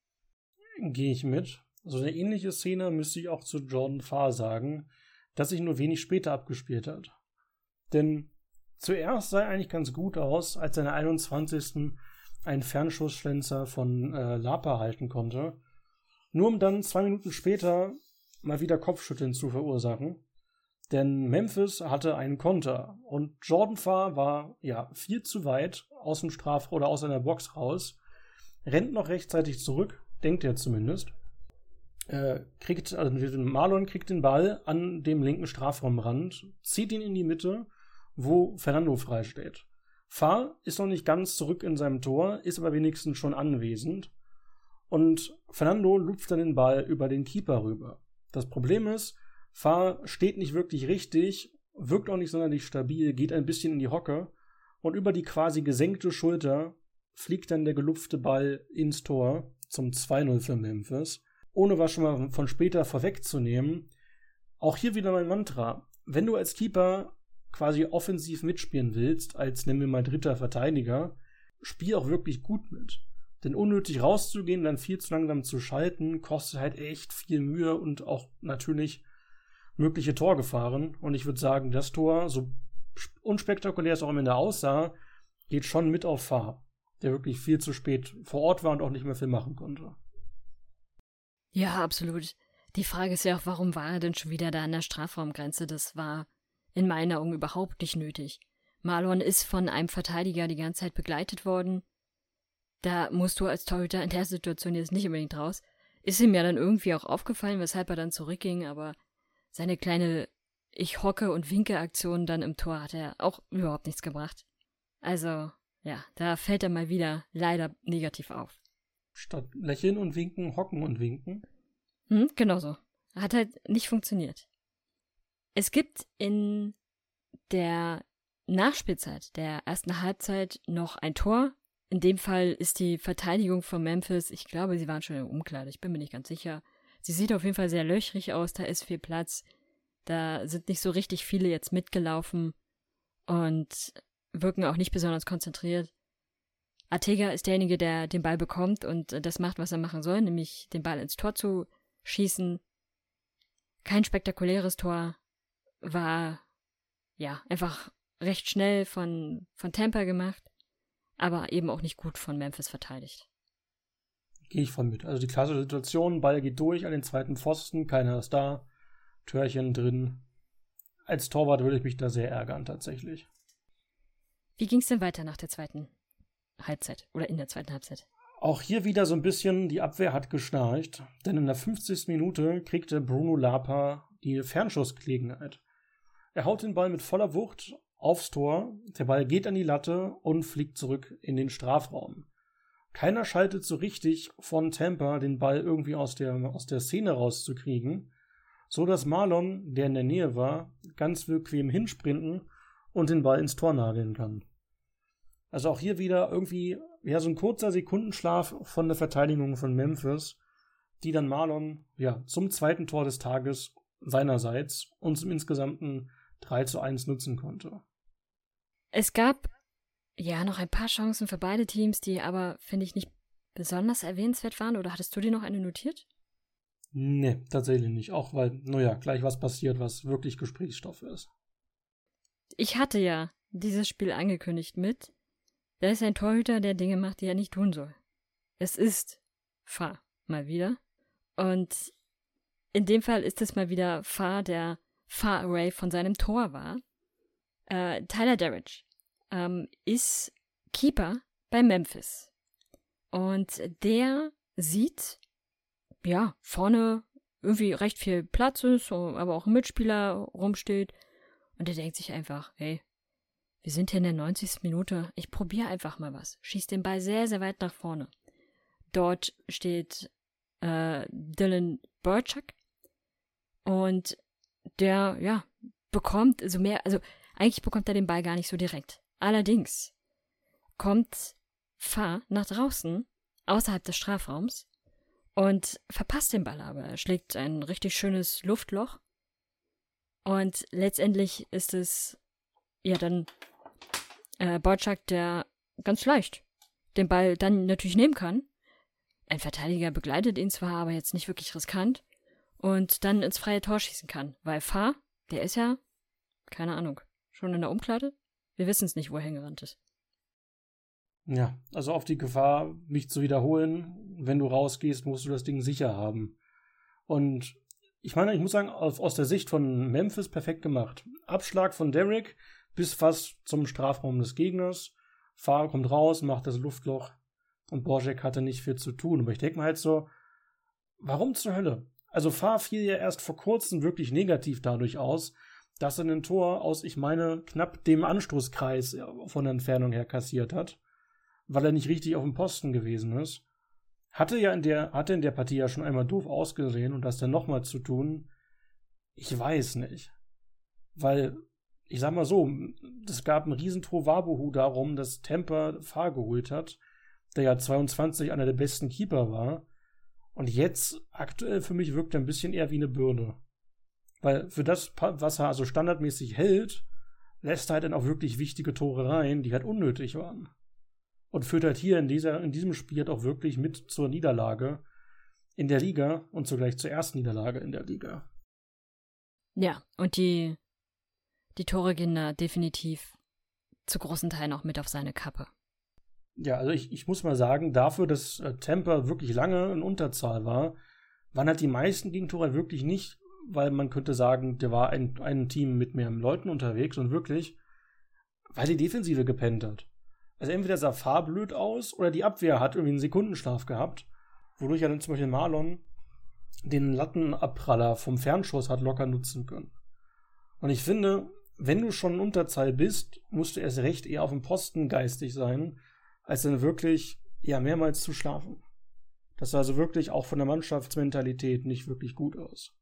Gehe ich mit. So eine ähnliche Szene müsste ich auch zu Jordan Farr sagen, dass sich nur wenig später abgespielt hat. Denn zuerst sah er eigentlich ganz gut aus, als er in der einundzwanzigsten einen Fernschussschlenzer von äh, Lapa halten konnte, nur um dann zwei Minuten später mal wieder Kopfschütteln zu verursachen. Denn Memphis hatte einen Konter und Jordan Farr war ja viel zu weit aus dem Strafraum oder aus seiner Box raus, rennt noch rechtzeitig zurück, denkt er zumindest, äh, kriegt, also Marlon kriegt den Ball an dem linken Strafraumrand, zieht ihn in die Mitte, wo Fernando frei steht. Farr ist noch nicht ganz zurück in seinem Tor, ist aber wenigstens schon anwesend und Fernando lupft dann den Ball über den Keeper rüber. Das Problem ist, Farr steht nicht wirklich richtig, wirkt auch nicht sonderlich stabil, geht ein bisschen in die Hocke und über die quasi gesenkte Schulter fliegt dann der gelupfte Ball ins Tor zum zwei null für Memphis. Ohne was schon mal von später vorwegzunehmen, auch hier wieder mein Mantra. Wenn du als Keeper quasi offensiv mitspielen willst, als nennen wir mal dritter Verteidiger, spiel auch wirklich gut mit. Denn unnötig rauszugehen, dann viel zu langsam zu schalten, kostet halt echt viel Mühe und auch natürlich mögliche Torgefahren. Und ich würde sagen, das Tor, so unspektakulär es auch am Ende aussah, geht schon mit auf Farr, der wirklich viel zu spät vor Ort war und auch nicht mehr viel machen konnte. Ja, absolut. Die Frage ist ja auch, warum war er denn schon wieder da an der Strafraumgrenze? Das war in meinen Augen überhaupt nicht nötig. Marlon ist von einem Verteidiger die ganze Zeit begleitet worden. Da musst du als Torhüter in der Situation jetzt nicht unbedingt raus. Ist ihm ja dann irgendwie auch aufgefallen, weshalb er dann zurückging, aber seine kleine Ich-Hocke- und Winke-Aktion dann im Tor hat er auch überhaupt nichts gebracht. Also, ja, da fällt er mal wieder leider negativ auf. Statt lächeln und winken, hocken und winken. Hm, genau so. Hat halt nicht funktioniert. Es gibt in der Nachspielzeit der ersten Halbzeit noch ein Tor. In dem Fall ist die Verteidigung von Memphis, ich glaube, sie waren schon im Umkleide, ich bin mir nicht ganz sicher. Sie sieht auf jeden Fall sehr löchrig aus, da ist viel Platz. Da sind nicht so richtig viele jetzt mitgelaufen und wirken auch nicht besonders konzentriert. Arteaga ist derjenige, der den Ball bekommt und das macht, was er machen soll, nämlich den Ball ins Tor zu schießen. Kein spektakuläres Tor, war ja einfach recht schnell von, von Tampa gemacht, aber eben auch nicht gut von Memphis verteidigt. Gehe ich von mit. Also die klassische Situation, Ball geht durch an den zweiten Pfosten, keiner ist da, Törchen drin. Als Torwart würde ich mich da sehr ärgern, tatsächlich. Wie ging es denn weiter nach der zweiten Halbzeit oder in der zweiten Halbzeit? Auch hier wieder so ein bisschen, die Abwehr hat geschnarcht, denn in der fünfzigsten Minute kriegte Bruno Lapa die Fernschussgelegenheit. Er haut den Ball mit voller Wucht aufs Tor, der Ball geht an die Latte und fliegt zurück in den Strafraum. Keiner schaltet so richtig von Tampa, den Ball irgendwie aus der, aus der Szene rauszukriegen, so dass Marlon, der in der Nähe war, ganz bequem hinsprinten und den Ball ins Tor nageln kann. Also auch hier wieder irgendwie ja, so ein kurzer Sekundenschlaf von der Verteidigung von Memphis, die dann Marlon ja, zum zweiten Tor des Tages seinerseits und zum insgesamten drei zu eins nutzen konnte. Es gab ja noch ein paar Chancen für beide Teams, die aber, finde ich, nicht besonders erwähnenswert waren? Oder hattest du dir noch eine notiert? Nee, tatsächlich nicht. Auch weil, naja, gleich was passiert, was wirklich Gesprächsstoff ist. Ich hatte ja dieses Spiel angekündigt mit, da ist ein Torhüter, der Dinge macht, die er nicht tun soll. Es ist Fa mal wieder. Und in dem Fall ist es mal wieder Fa, der far away von seinem Tor war. Äh, Tyler Darridge ähm, ist Keeper bei Memphis. Und der sieht, ja, vorne irgendwie recht viel Platz ist, aber auch ein Mitspieler rumsteht. Und er denkt sich einfach, hey, wir sind hier in der neunzigsten Minute, ich probiere einfach mal was. Schieß den Ball sehr, sehr weit nach vorne. Dort steht äh, Dylan Burchak und der, ja, bekommt so mehr, also eigentlich bekommt er den Ball gar nicht so direkt. Allerdings kommt Fa nach draußen, außerhalb des Strafraums und verpasst den Ball aber. Er schlägt ein richtig schönes Luftloch und letztendlich ist es ja dann äh, Burchak, der ganz leicht den Ball dann natürlich nehmen kann. Ein Verteidiger begleitet ihn zwar, aber jetzt nicht wirklich riskant und dann ins freie Tor schießen kann, weil Fa, der ist ja, keine Ahnung, schon in der Umkleide? Wir wissen es nicht, wo er hingerannt ist. Ja, also auf die Gefahr, mich zu wiederholen, wenn du rausgehst, musst du das Ding sicher haben. Und ich meine, ich muss sagen, aus der Sicht von Memphis perfekt gemacht. Abschlag von Derrick bis fast zum Strafraum des Gegners. Fa kommt raus, macht das Luftloch und Burchak hatte nicht viel zu tun. Aber ich denke mir halt so, warum zur Hölle? Also Fa fiel ja erst vor kurzem wirklich negativ dadurch aus, dass er ein Tor aus, ich meine, knapp dem Anstoßkreis von der Entfernung her kassiert hat, weil er nicht richtig auf dem Posten gewesen ist. Hatte ja in der, hatte in der Partie ja schon einmal doof ausgesehen und das dann nochmal zu tun, ich weiß nicht. Weil, ich sag mal so, es gab einen riesen Tohuwabohu darum, dass Tampa Fa geholt hat, der ja zweiundzwanzig einer der besten Keeper war. Und jetzt, aktuell für mich, wirkt er ein bisschen eher wie eine Bürde. Weil für das, was er also standardmäßig hält, lässt er halt dann auch wirklich wichtige Tore rein, die halt unnötig waren. Und führt halt hier in, dieser, in diesem Spiel halt auch wirklich mit zur Niederlage in der Liga und zugleich zur ersten Niederlage in der Liga. Ja, und die, die Tore gehen da definitiv zu großen Teilen auch mit auf seine Kappe. Ja, also ich, ich muss mal sagen, dafür, dass äh, Tampa wirklich lange in Unterzahl war, waren halt die meisten Gegentore wirklich nicht, weil man könnte sagen, der war ein, ein Team mit mehr Leuten unterwegs und wirklich, weil die Defensive gepennt hat. Also entweder sah Fa blöd aus oder die Abwehr hat irgendwie einen Sekundenschlaf gehabt, wodurch ja dann zum Beispiel Marlon den Lattenabpraller vom Fernschuss hat locker nutzen können. Und ich finde, wenn du schon in Unterzahl bist, musst du erst recht eher auf dem Posten geistig sein, als dann wirklich ja mehrmals zu schlafen. Das sah also wirklich auch von der Mannschaftsmentalität nicht wirklich gut aus.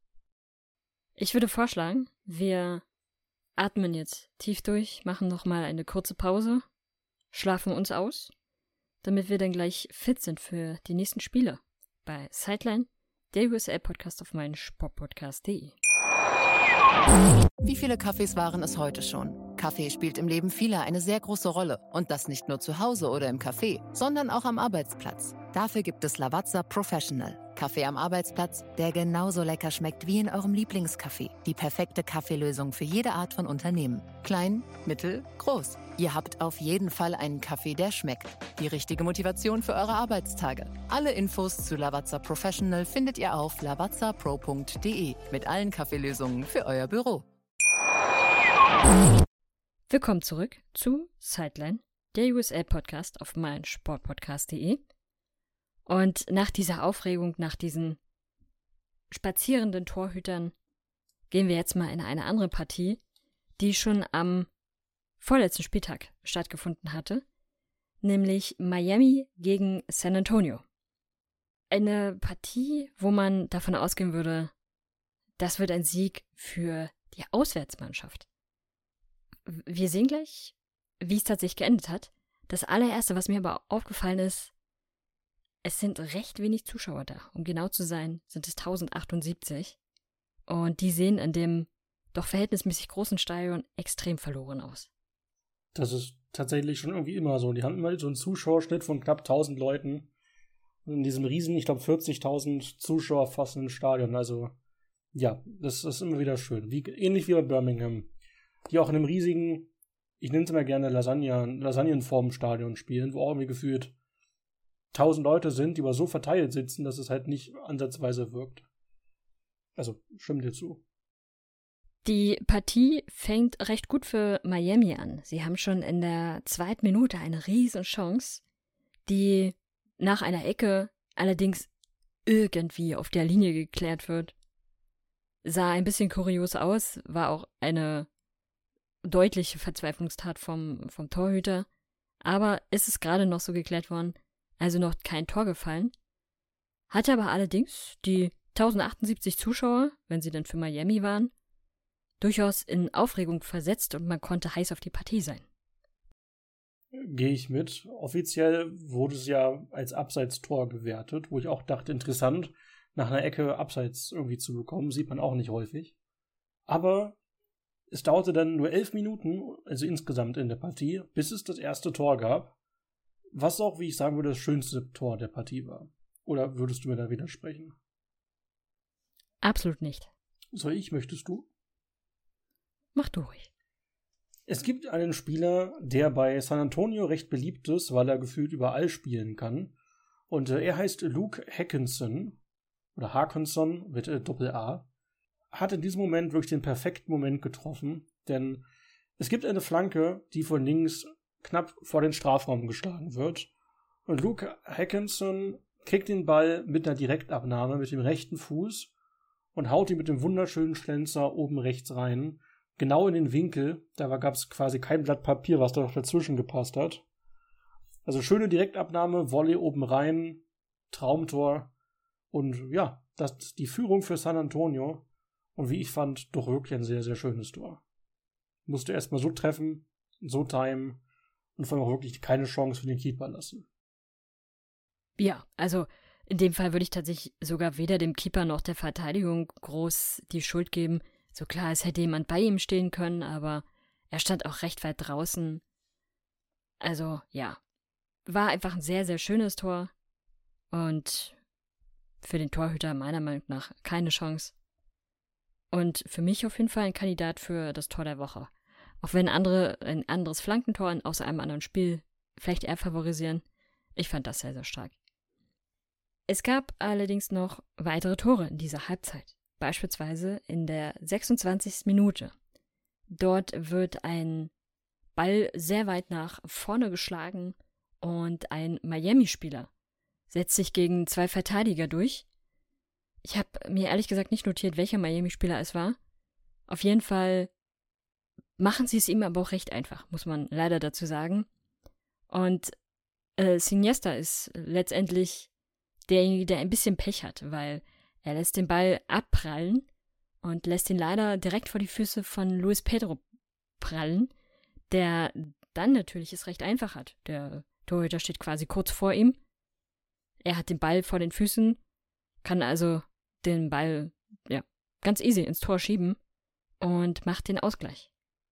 Ich würde vorschlagen, wir atmen jetzt tief durch, machen nochmal eine kurze Pause, schlafen uns aus, damit wir dann gleich fit sind für die nächsten Spiele bei Sideline, der U S L-Podcast auf meinen Sportpodcast punkt de. Wie viele Kaffees waren es heute schon? Kaffee spielt im Leben vieler eine sehr große Rolle. Und das nicht nur zu Hause oder im Café, sondern auch am Arbeitsplatz. Dafür gibt es Lavazza Professional. Kaffee am Arbeitsplatz, der genauso lecker schmeckt wie in eurem Lieblingscafé. Die perfekte Kaffeelösung für jede Art von Unternehmen. Klein, mittel, groß. Ihr habt auf jeden Fall einen Kaffee, der schmeckt. Die richtige Motivation für eure Arbeitstage. Alle Infos zu Lavazza Professional findet ihr auf lavazza pro punkt de mit allen Kaffeelösungen für euer Büro. Willkommen zurück zu Sideline, der U S L-Podcast auf meinen Sportpodcast punkt de. Und nach dieser Aufregung, nach diesen spazierenden Torhütern, gehen wir jetzt mal in eine andere Partie, die schon am vorletzten Spieltag stattgefunden hatte, nämlich Miami gegen San Antonio. Eine Partie, wo man davon ausgehen würde, das wird ein Sieg für die Auswärtsmannschaft. Wir sehen gleich, wie es tatsächlich geendet hat. Das allererste, was mir aber aufgefallen ist, es sind recht wenig Zuschauer da. Um genau zu sein, sind es tausendachtundsiebenzig. Und die sehen in dem doch verhältnismäßig großen Stadion extrem verloren aus. Das ist tatsächlich schon irgendwie immer so. Die haben immer so einen Zuschauerschnitt von knapp tausend Leuten. In diesem riesen, ich glaube, vierzigtausend Zuschauer fassenden Stadion. Also, ja, das ist immer wieder schön. Wie, ähnlich wie bei Birmingham. Die auch in einem riesigen, ich nenne es immer gerne Lasagne, Lasagnenform-Stadion spielen, wo auch irgendwie gefühlt tausend Leute sind, die aber so verteilt sitzen, dass es halt nicht ansatzweise wirkt. Also, stimm dir zu. Die Partie fängt recht gut für Miami an. Sie haben schon in der zweiten Minute eine riesen Chance, die nach einer Ecke allerdings irgendwie auf der Linie geklärt wird. Sah ein bisschen kurios aus, war auch eine deutliche Verzweiflungstat vom, vom Torhüter, aber es ist gerade noch so geklärt worden, also noch kein Tor gefallen. Hatte aber allerdings die tausendachtzig Zuschauer, wenn sie denn für Miami waren, durchaus in Aufregung versetzt und man konnte heiß auf die Partie sein. Gehe ich mit. Offiziell wurde es ja als Abseitstor gewertet, wo ich auch dachte, interessant, nach einer Ecke Abseits irgendwie zu bekommen, sieht man auch nicht häufig. Aber es dauerte dann nur elf Minuten, also insgesamt in der Partie, bis es das erste Tor gab, was auch, wie ich sagen würde, das schönste Tor der Partie war. Oder würdest du mir da widersprechen? Absolut nicht. Soll ich, möchtest du? Mach du ruhig. Es gibt einen Spieler, der bei San Antonio recht beliebt ist, weil er gefühlt überall spielen kann. Und äh, er heißt Luke Haakenson, oder Haakenson mit äh, Doppel-A. Hat in diesem Moment wirklich den perfekten Moment getroffen, denn es gibt eine Flanke, die von links knapp vor den Strafraum geschlagen wird. Und Luke Haakenson kriegt den Ball mit einer Direktabnahme mit dem rechten Fuß und haut ihn mit dem wunderschönen Schlenzer oben rechts rein. Genau in den Winkel, da gab es quasi kein Blatt Papier, was da noch dazwischen gepasst hat. Also schöne Direktabnahme, Volley oben rein, Traumtor und ja, das ist die Führung für San Antonio und wie ich fand, doch wirklich ein sehr, sehr schönes Tor. Musste erstmal so treffen, so timen und vor allem auch wirklich keine Chance für den Keeper lassen. Ja, also in dem Fall würde ich tatsächlich sogar weder dem Keeper noch der Verteidigung groß die Schuld geben. So klar, es hätte jemand bei ihm stehen können, aber er stand auch recht weit draußen. Also, ja, war einfach ein sehr, sehr schönes Tor und für den Torhüter meiner Meinung nach keine Chance. Und für mich auf jeden Fall ein Kandidat für das Tor der Woche. Auch wenn andere ein anderes Flankentor aus einem anderen Spiel vielleicht eher favorisieren, ich fand das sehr, sehr stark. Es gab allerdings noch weitere Tore in dieser Halbzeit. Beispielsweise in der sechsundzwanzigsten Minute. Dort wird ein Ball sehr weit nach vorne geschlagen und ein Miami-Spieler setzt sich gegen zwei Verteidiger durch. Ich habe mir ehrlich gesagt nicht notiert, welcher Miami-Spieler es war. Auf jeden Fall machen sie es ihm aber auch recht einfach, muss man leider dazu sagen. Und äh, Siniesta ist letztendlich derjenige, der ein bisschen Pech hat, weil er lässt den Ball abprallen und lässt ihn leider direkt vor die Füße von Luis Pedro prallen, der dann natürlich es recht einfach hat. Der Torhüter steht quasi kurz vor ihm. Er hat den Ball vor den Füßen, kann also den Ball ja ganz easy ins Tor schieben und macht den Ausgleich.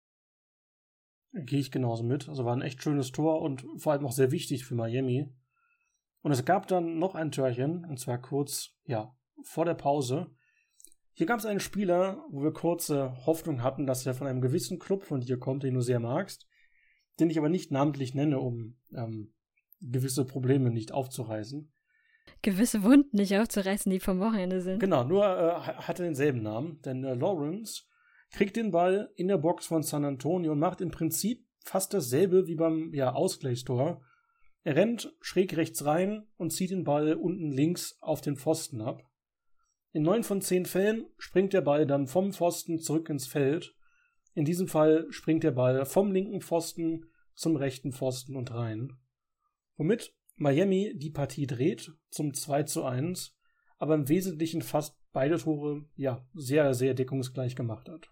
Gehe ich genauso mit. Also war ein echt schönes Tor und vor allem auch sehr wichtig für Miami. Und es gab dann noch ein Törchen, und zwar kurz, ja, vor der Pause. Hier gab es einen Spieler, wo wir kurze Hoffnung hatten, dass er von einem gewissen Club von dir kommt, den du sehr magst, den ich aber nicht namentlich nenne, um ähm, gewisse Probleme nicht aufzureißen. Gewisse Wunden nicht aufzureißen, die vom Wochenende sind. Genau, nur äh, hatte denselben Namen, denn äh, Lawrence kriegt den Ball in der Box von San Antonio und macht im Prinzip fast dasselbe wie beim ja, Ausgleichstor. Er rennt schräg rechts rein und zieht den Ball unten links auf den Pfosten ab. In neun von zehn Fällen springt der Ball dann vom Pfosten zurück ins Feld. In diesem Fall springt der Ball vom linken Pfosten zum rechten Pfosten und rein. Womit Miami die Partie dreht zum zwei zu eins, aber im Wesentlichen fast beide Tore ja sehr, sehr deckungsgleich gemacht hat.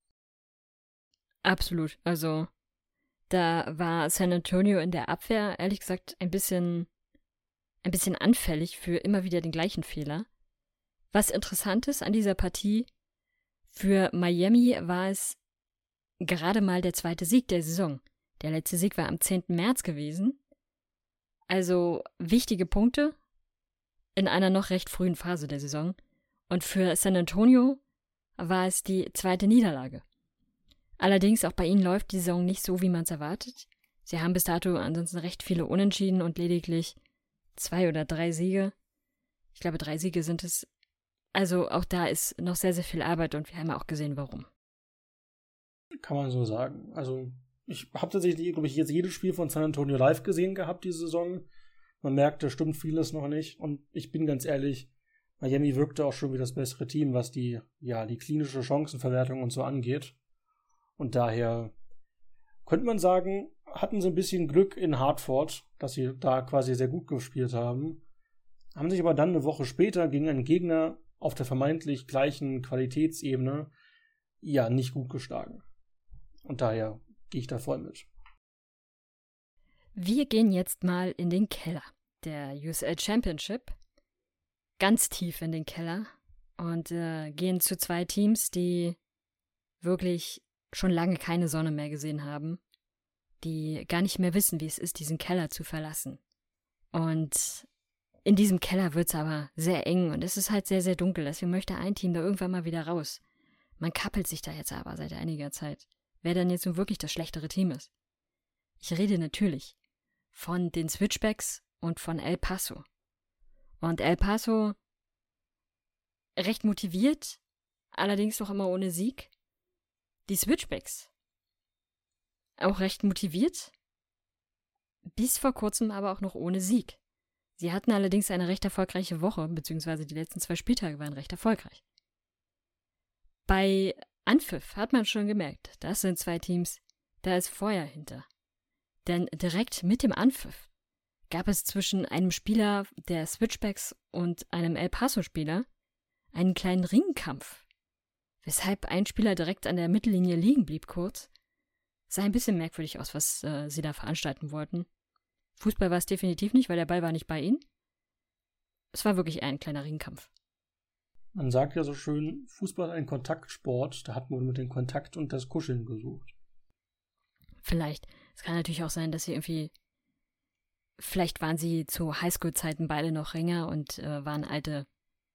Absolut. Also da war San Antonio in der Abwehr, ehrlich gesagt, ein bisschen, ein bisschen anfällig für immer wieder den gleichen Fehler. Was interessant ist an dieser Partie, für Miami war es gerade mal der zweite Sieg der Saison. Der letzte Sieg war am zehnten März gewesen. Also wichtige Punkte in einer noch recht frühen Phase der Saison. Und für San Antonio war es die zweite Niederlage. Allerdings auch bei ihnen läuft die Saison nicht so, wie man es erwartet. Sie haben bis dato ansonsten recht viele Unentschieden und lediglich zwei oder drei Siege. Ich glaube, drei Siege sind es. Also auch da ist noch sehr, sehr viel Arbeit und wir haben auch gesehen, warum. Kann man so sagen. Also ich habe tatsächlich, glaube ich, jetzt jedes Spiel von San Antonio live gesehen gehabt diese Saison. Man merkt, da stimmt vieles noch nicht. Und ich bin ganz ehrlich, Miami wirkte auch schon wie das bessere Team, was die, ja, die klinische Chancenverwertung und so angeht. Und daher könnte man sagen, hatten sie ein bisschen Glück in Hartford, dass sie da quasi sehr gut gespielt haben. Haben sich aber dann eine Woche später gegen einen Gegner auf der vermeintlich gleichen Qualitätsebene ja nicht gut geschlagen. Und daher gehe ich da voll mit. Wir gehen jetzt mal in den Keller der U S L Championship. Ganz tief in den Keller. Und äh, gehen zu zwei Teams, die wirklich schon lange keine Sonne mehr gesehen haben. Die gar nicht mehr wissen, wie es ist, diesen Keller zu verlassen. Und in diesem Keller wird es aber sehr eng und es ist halt sehr, sehr dunkel. Deswegen möchte ein Team da irgendwann mal wieder raus. Man kappelt sich da jetzt aber seit einiger Zeit. Wer denn jetzt nun wirklich das schlechtere Team ist. Ich rede natürlich von den Switchbacks und von El Paso. Und El Paso recht motiviert, allerdings noch immer ohne Sieg. Die Switchbacks auch recht motiviert, bis vor kurzem aber auch noch ohne Sieg. Sie hatten allerdings eine recht erfolgreiche Woche, beziehungsweise die letzten zwei Spieltage waren recht erfolgreich. Bei Anpfiff hat man schon gemerkt, das sind zwei Teams, da ist Feuer hinter. Denn direkt mit dem Anpfiff gab es zwischen einem Spieler der Switchbacks und einem El Paso-Spieler einen kleinen Ringkampf, weshalb ein Spieler direkt an der Mittellinie liegen blieb kurz. Sah ein bisschen merkwürdig aus, was äh, sie da veranstalten wollten. Fußball war es definitiv nicht, weil der Ball war nicht bei ihnen. Es war wirklich eher ein kleiner Ringkampf. Man sagt ja so schön, Fußball ist ein Kontaktsport. Da hat man mit dem Kontakt und das Kuscheln gesucht. Vielleicht. Es kann natürlich auch sein, dass sie irgendwie... Vielleicht waren sie zu Highschool-Zeiten beide noch Ringer und äh, waren alte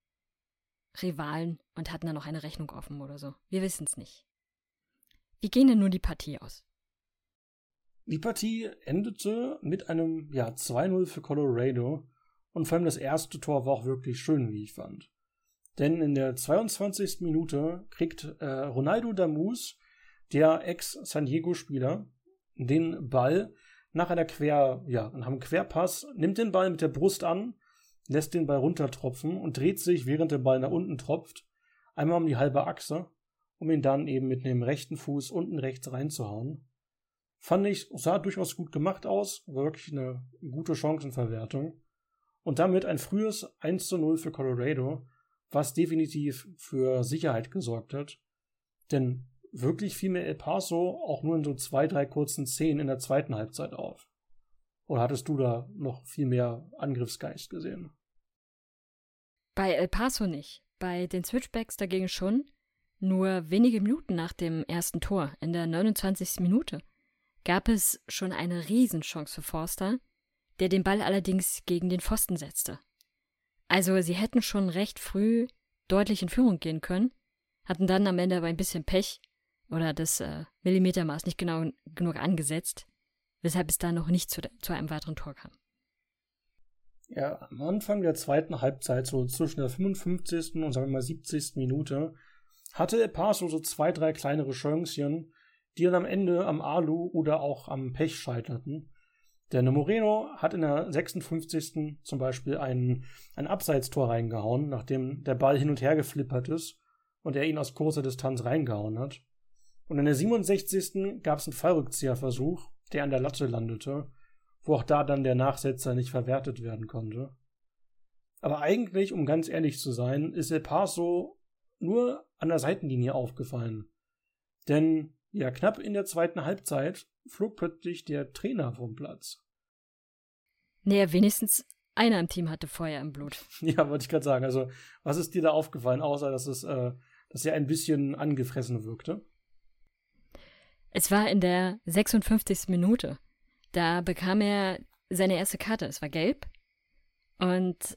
Rivalen und hatten dann noch eine Rechnung offen oder so. Wir wissen es nicht. Wie ging denn nun die Partie aus? Die Partie endete mit einem ja, zwei null für Colorado und vor allem das erste Tor war auch wirklich schön, wie ich fand. Denn in der zweiundzwanzigsten Minute kriegt äh, Ronaldo Damus, der Ex-San Diego-Spieler, den Ball nach einer Quer, ja, nach einem Querpass, nimmt den Ball mit der Brust an, lässt den Ball runtertropfen und dreht sich, während der Ball nach unten tropft, einmal um die halbe Achse, um ihn dann eben mit dem rechten Fuß unten rechts reinzuhauen. Fand ich, sah durchaus gut gemacht aus, war wirklich eine gute Chancenverwertung. Und damit ein frühes eins zu null für Colorado, was definitiv für Sicherheit gesorgt hat. Denn wirklich fiel mir El Paso auch nur in so zwei, drei kurzen Szenen in der zweiten Halbzeit auf. Oder hattest du da noch viel mehr Angriffsgeist gesehen? Bei El Paso nicht. Bei den Switchbacks dagegen schon. Nur wenige Minuten nach dem ersten Tor, in der neunundzwanzigsten Minute, gab es schon eine Riesenchance für Forster, der den Ball allerdings gegen den Pfosten setzte. Also sie hätten schon recht früh deutlich in Führung gehen können, hatten dann am Ende aber ein bisschen Pech oder das äh, Millimetermaß nicht genau genug angesetzt, weshalb es da noch nicht zu, zu einem weiteren Tor kam. Ja, am Anfang der zweiten Halbzeit, so zwischen der fünfundfünfzigsten und sagen wir mal siebzigsten Minute, hatte El Paso so zwei, drei kleinere Chancen, die dann am Ende am Alu oder auch am Pech scheiterten. Der Moreno hat in der sechsundfünfzigsten zum Beispiel ein, ein Abseitstor reingehauen, nachdem der Ball hin und her geflippert ist und er ihn aus kurzer Distanz reingehauen hat. Und in der siebenundsechzigsten gab es einen Fallrückzieherversuch, der an der Latte landete, wo auch da dann der Nachsetzer nicht verwertet werden konnte. Aber eigentlich, um ganz ehrlich zu sein, ist El Paso nur an der Seitenlinie aufgefallen. Denn ja, knapp in der zweiten Halbzeit flog plötzlich der Trainer vom Platz. Naja, wenigstens einer im Team hatte Feuer im Blut. Ja, wollte ich gerade sagen. Also, was ist dir da aufgefallen, außer dass es, äh, dass er ein bisschen angefressen wirkte? Es war in der sechsundfünfzigsten Minute. Da bekam er seine erste Karte. Es war gelb. Und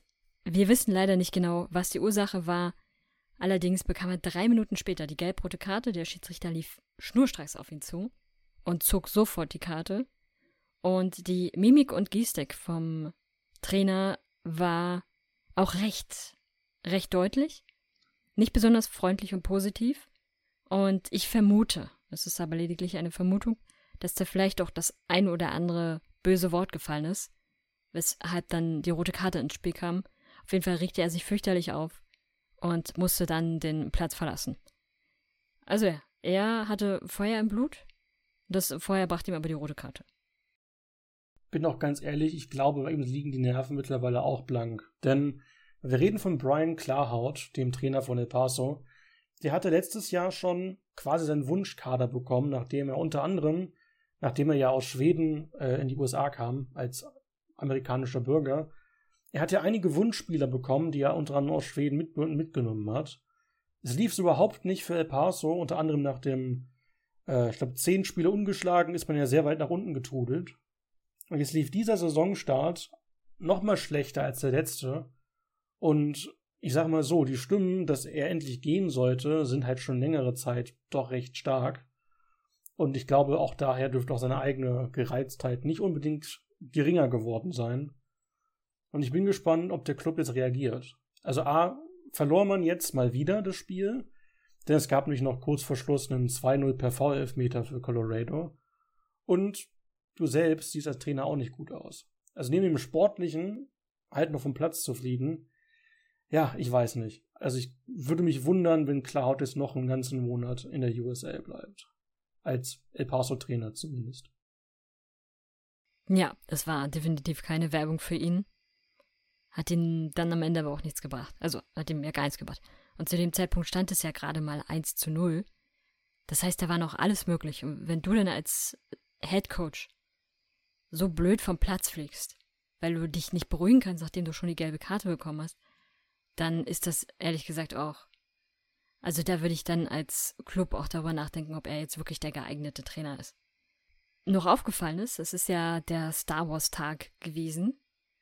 Wir wissen leider nicht genau, was die Ursache war. Allerdings bekam er drei Minuten später die gelb-rote Karte. Der Schiedsrichter lief schnurstracks auf ihn zu und zog sofort die Karte. Und die Mimik und Gestik vom Trainer war auch recht, recht deutlich. Nicht besonders freundlich und positiv. Und ich vermute, es ist aber lediglich eine Vermutung, dass da vielleicht auch das ein oder andere böse Wort gefallen ist, weshalb dann die rote Karte ins Spiel kam. Auf jeden Fall regte er sich fürchterlich auf und musste dann den Platz verlassen. Also ja, er hatte Feuer im Blut. Das Feuer brachte ihm aber die rote Karte. Bin auch ganz ehrlich, ich glaube, bei ihm liegen die Nerven mittlerweile auch blank. Denn wir reden von Brian Klarhaut, dem Trainer von El Paso. Der hatte letztes Jahr schon quasi seinen Wunschkader bekommen, nachdem er unter anderem, nachdem er ja aus Schweden äh, in die U S A kam, als amerikanischer Bürger, er hat ja einige Wunschspieler bekommen, die er unter anderem aus Schweden mit, mitgenommen hat. Es lief so überhaupt nicht für El Paso, unter anderem nach dem, äh, ich glaube, zehn Spiele ungeschlagen, ist man ja sehr weit nach unten getrudelt. Und jetzt lief dieser Saisonstart noch mal schlechter als der letzte. Und ich sage mal so, die Stimmen, dass er endlich gehen sollte, sind halt schon längere Zeit doch recht stark. Und ich glaube, auch daher dürfte auch seine eigene Gereiztheit nicht unbedingt geringer geworden sein. Und ich bin gespannt, ob der Club jetzt reagiert. Also A, verlor man jetzt mal wieder das Spiel, denn es gab nämlich noch kurz vor Schluss einen zwei null per Foul-Elfmeter für Colorado. Und du selbst siehst als Trainer auch nicht gut aus. Also neben dem Sportlichen halt noch vom Platz zu fliegen, ja, ich weiß nicht. Also ich würde mich wundern, wenn Klarhaut jetzt noch einen ganzen Monat in der U S L bleibt. Als El Paso-Trainer zumindest. Ja, es war definitiv keine Werbung für ihn. Hat ihn dann am Ende aber auch nichts gebracht. Also hat ihm ja gar nichts gebracht. Und zu dem Zeitpunkt stand es ja gerade mal eins zu null. Das heißt, da war noch alles möglich. Und wenn du dann als Headcoach so blöd vom Platz fliegst, weil du dich nicht beruhigen kannst, nachdem du schon die gelbe Karte bekommen hast, dann ist das ehrlich gesagt auch, also da würde ich dann als Club auch darüber nachdenken, ob er jetzt wirklich der geeignete Trainer ist. Noch aufgefallen ist, es ist ja der Star Wars Tag gewesen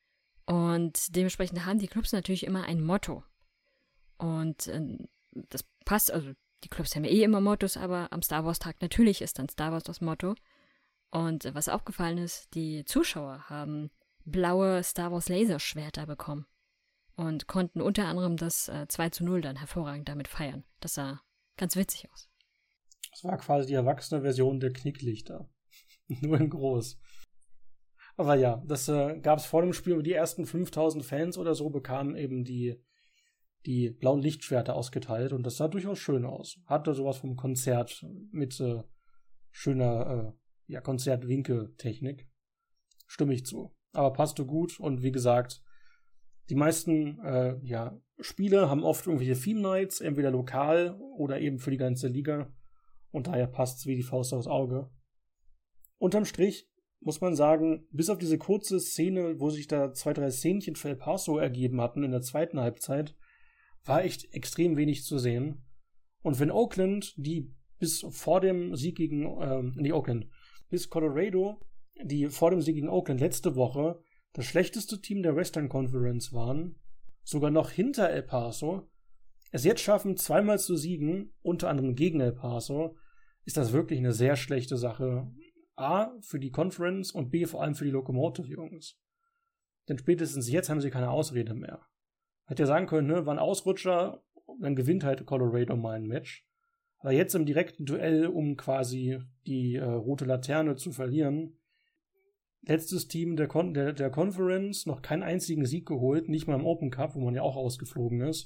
und dementsprechend haben die Clubs natürlich immer ein Motto. Und äh, das passt, also die Clubs haben ja eh immer Mottos, aber am Star Wars Tag natürlich ist dann Star Wars das Motto. Und was aufgefallen ist, die Zuschauer haben blaue Star Wars Laserschwerter bekommen und konnten unter anderem das äh, zwei zu null dann hervorragend damit feiern. Das sah ganz witzig aus. Das war quasi die erwachsene Version der Knicklichter. Nur in groß. Aber ja, das äh, gab es vor dem Spiel. Die ersten fünftausend Fans oder so bekamen eben die, die blauen Lichtschwerter ausgeteilt. Und das sah durchaus schön aus. Hatte sowas vom Konzert mit äh, schöner äh, ja, Konzertwinkeltechnik. Stimme ich zu. Aber passte gut. Und wie gesagt, die meisten äh, ja, Spiele haben oft irgendwelche Theme Nights, entweder lokal oder eben für die ganze Liga. Und daher passt es wie die Faust aufs Auge. Unterm Strich muss man sagen, bis auf diese kurze Szene, wo sich da zwei, drei Szenchen für El Paso ergeben hatten in der zweiten Halbzeit, war echt extrem wenig zu sehen. Und wenn Oakland, die bis vor dem Sieg gegen, ähm, nicht Oakland, bis Colorado, die vor dem Sieg gegen Oakland letzte Woche das schlechteste Team der Western Conference waren, sogar noch hinter El Paso, es jetzt schaffen, zweimal zu siegen, unter anderem gegen El Paso, ist das wirklich eine sehr schlechte Sache. A, für die Conference und B, vor allem für die Locomotive-Jungs. Denn spätestens jetzt haben sie keine Ausrede mehr. Hätte ja sagen können, ne, war ein Ausrutscher, dann gewinnt halt Colorado mal ein Match. Aber jetzt im direkten Duell, um quasi die äh, rote Laterne zu verlieren, letztes Team der, Con- der, der Conference, noch keinen einzigen Sieg geholt, nicht mal im Open Cup, wo man ja auch ausgeflogen ist.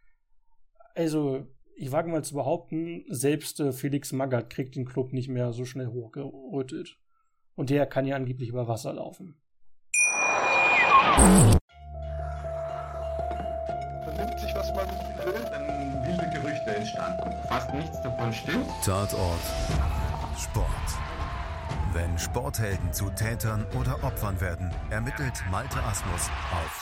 Also, ich wage mal zu behaupten, selbst äh, Felix Magath kriegt den Club nicht mehr so schnell hochgerüttelt. Und der kann ja angeblich über Wasser laufen. Vernimmt sich, was man will, dann wilde Gerüchte entstanden. Fast nichts davon stimmt. Tatort Sport. Wenn Sporthelden zu Tätern oder Opfern werden, ermittelt Malte Asmus auf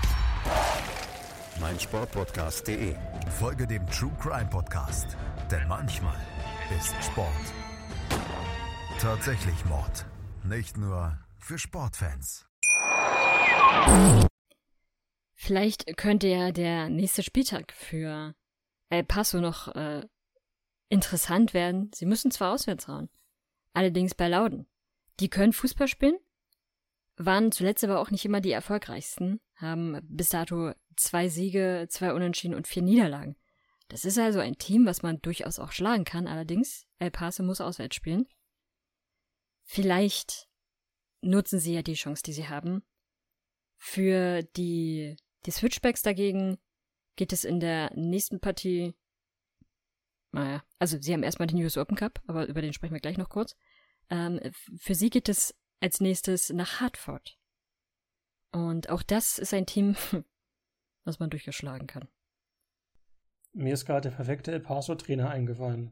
meinsportpodcast punkt de. Folge dem True Crime Podcast, denn manchmal ist Sport tatsächlich Mord. Nicht nur für Sportfans. Vielleicht könnte ja der nächste Spieltag für El Paso noch äh, interessant werden. Sie müssen zwar auswärts ran, allerdings bei Loudoun. Die können Fußball spielen, waren zuletzt aber auch nicht immer die erfolgreichsten, haben bis dato zwei Siege, zwei Unentschieden und vier Niederlagen. Das ist also ein Team, was man durchaus auch schlagen kann, allerdings El Paso muss auswärts spielen. Vielleicht nutzen sie ja die Chance, die sie haben. Für die, die Switchbacks dagegen geht es in der nächsten Partie, naja, also sie haben erstmal den U S Open Cup, aber über den sprechen wir gleich noch kurz. Ähm, für sie geht es als nächstes nach Hartford. Und auch das ist ein Team, was man durchaus schlagen kann. Mir ist gerade der perfekte El Paso-Trainer eingefallen.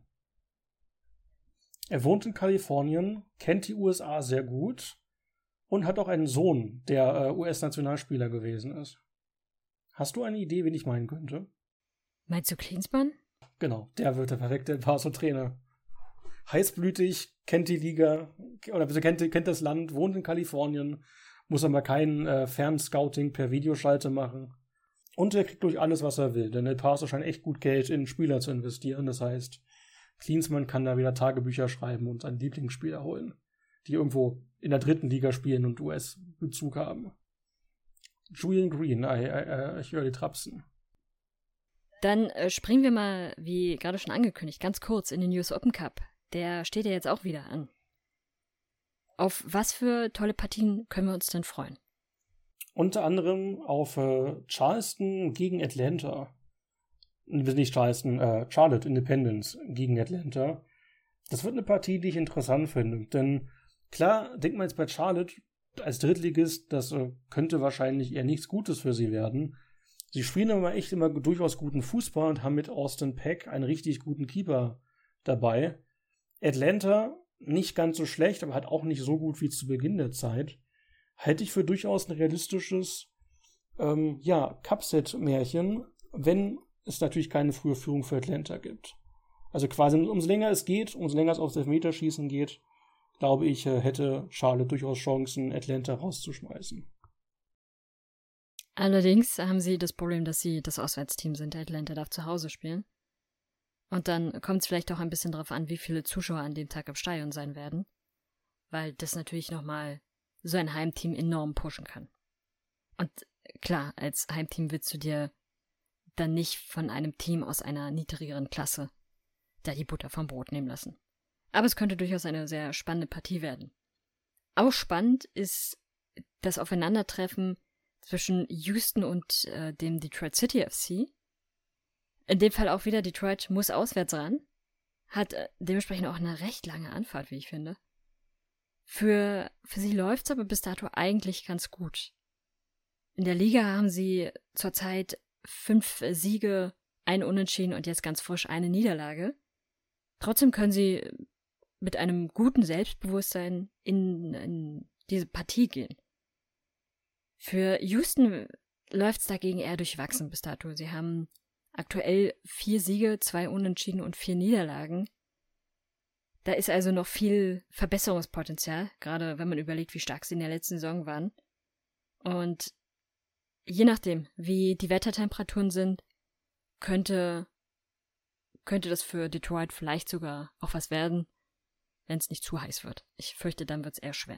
Er wohnt in Kalifornien, kennt die U S A sehr gut und hat auch einen Sohn, der äh, U S-Nationalspieler gewesen ist. Hast du eine Idee, wen ich meinen könnte? Meinst du Klinsmann? Genau, der wird der perfekte El Paso-Trainer. Heißblütig, kennt die Liga, oder kennt, kennt das Land, wohnt in Kalifornien, muss aber kein äh, Fernscouting per Videoschalte machen. Und er kriegt durch alles, was er will, denn El Paso scheint echt gut Geld in Spieler zu investieren. Das heißt, Klinsmann kann da wieder Tagebücher schreiben und seinen Lieblingsspieler holen, die irgendwo in der dritten Liga spielen und U S-Bezug haben. Julian Green, äh, äh, ich höre die Trapsen. Dann äh, springen wir mal, wie gerade schon angekündigt, ganz kurz in den U S Open Cup. Der steht ja jetzt auch wieder an. Auf was für tolle Partien können wir uns denn freuen? Unter anderem auf äh, Charleston gegen Atlanta. Nicht Charleston, äh, Charlotte Independence gegen Atlanta. Das wird eine Partie, die ich interessant finde. Denn klar, denkt man jetzt bei Charlotte als Drittligist, das äh, könnte wahrscheinlich eher nichts Gutes für sie werden. Sie spielen aber echt immer durchaus guten Fußball und haben mit Austin Peck einen richtig guten Keeper dabei. Atlanta nicht ganz so schlecht, aber halt auch nicht so gut wie zu Beginn der Zeit. Halte ich für durchaus ein realistisches ähm, ja, Cup-Set-Märchen, wenn es natürlich keine frühe Führung für Atlanta gibt. Also quasi umso länger es geht, umso länger es aufs Elfmeterschießen geht, glaube ich, hätte Charlotte durchaus Chancen, Atlanta rauszuschmeißen. Allerdings haben sie das Problem, dass sie das Auswärtsteam sind. Atlanta darf zu Hause spielen. Und dann kommt es vielleicht auch ein bisschen darauf an, wie viele Zuschauer an dem Tag im Stadion sein werden. Weil das natürlich nochmal so ein Heimteam enorm pushen kann. Und klar, als Heimteam willst du dir dann nicht von einem Team aus einer niedrigeren Klasse da die Butter vom Brot nehmen lassen. Aber es könnte durchaus eine sehr spannende Partie werden. Auch spannend ist das Aufeinandertreffen zwischen Houston und äh, dem Detroit City F C. In dem Fall auch wieder, Detroit muss auswärts ran. Hat äh, dementsprechend auch eine recht lange Anfahrt, wie ich finde. Für, für sie läuft's aber bis dato eigentlich ganz gut. In der Liga haben sie zurzeit fünf Siege, ein Unentschieden und jetzt ganz frisch eine Niederlage. Trotzdem können sie mit einem guten Selbstbewusstsein in, in diese Partie gehen. Für Houston läuft's dagegen eher durchwachsen bis dato. Sie haben aktuell vier Siege, zwei Unentschieden und vier Niederlagen. Da ist also noch viel Verbesserungspotenzial, gerade wenn man überlegt, wie stark sie in der letzten Saison waren. Und je nachdem, wie die Wettertemperaturen sind, könnte, könnte das für Detroit vielleicht sogar auch was werden, wenn es nicht zu heiß wird. Ich fürchte, dann wird es eher schwer.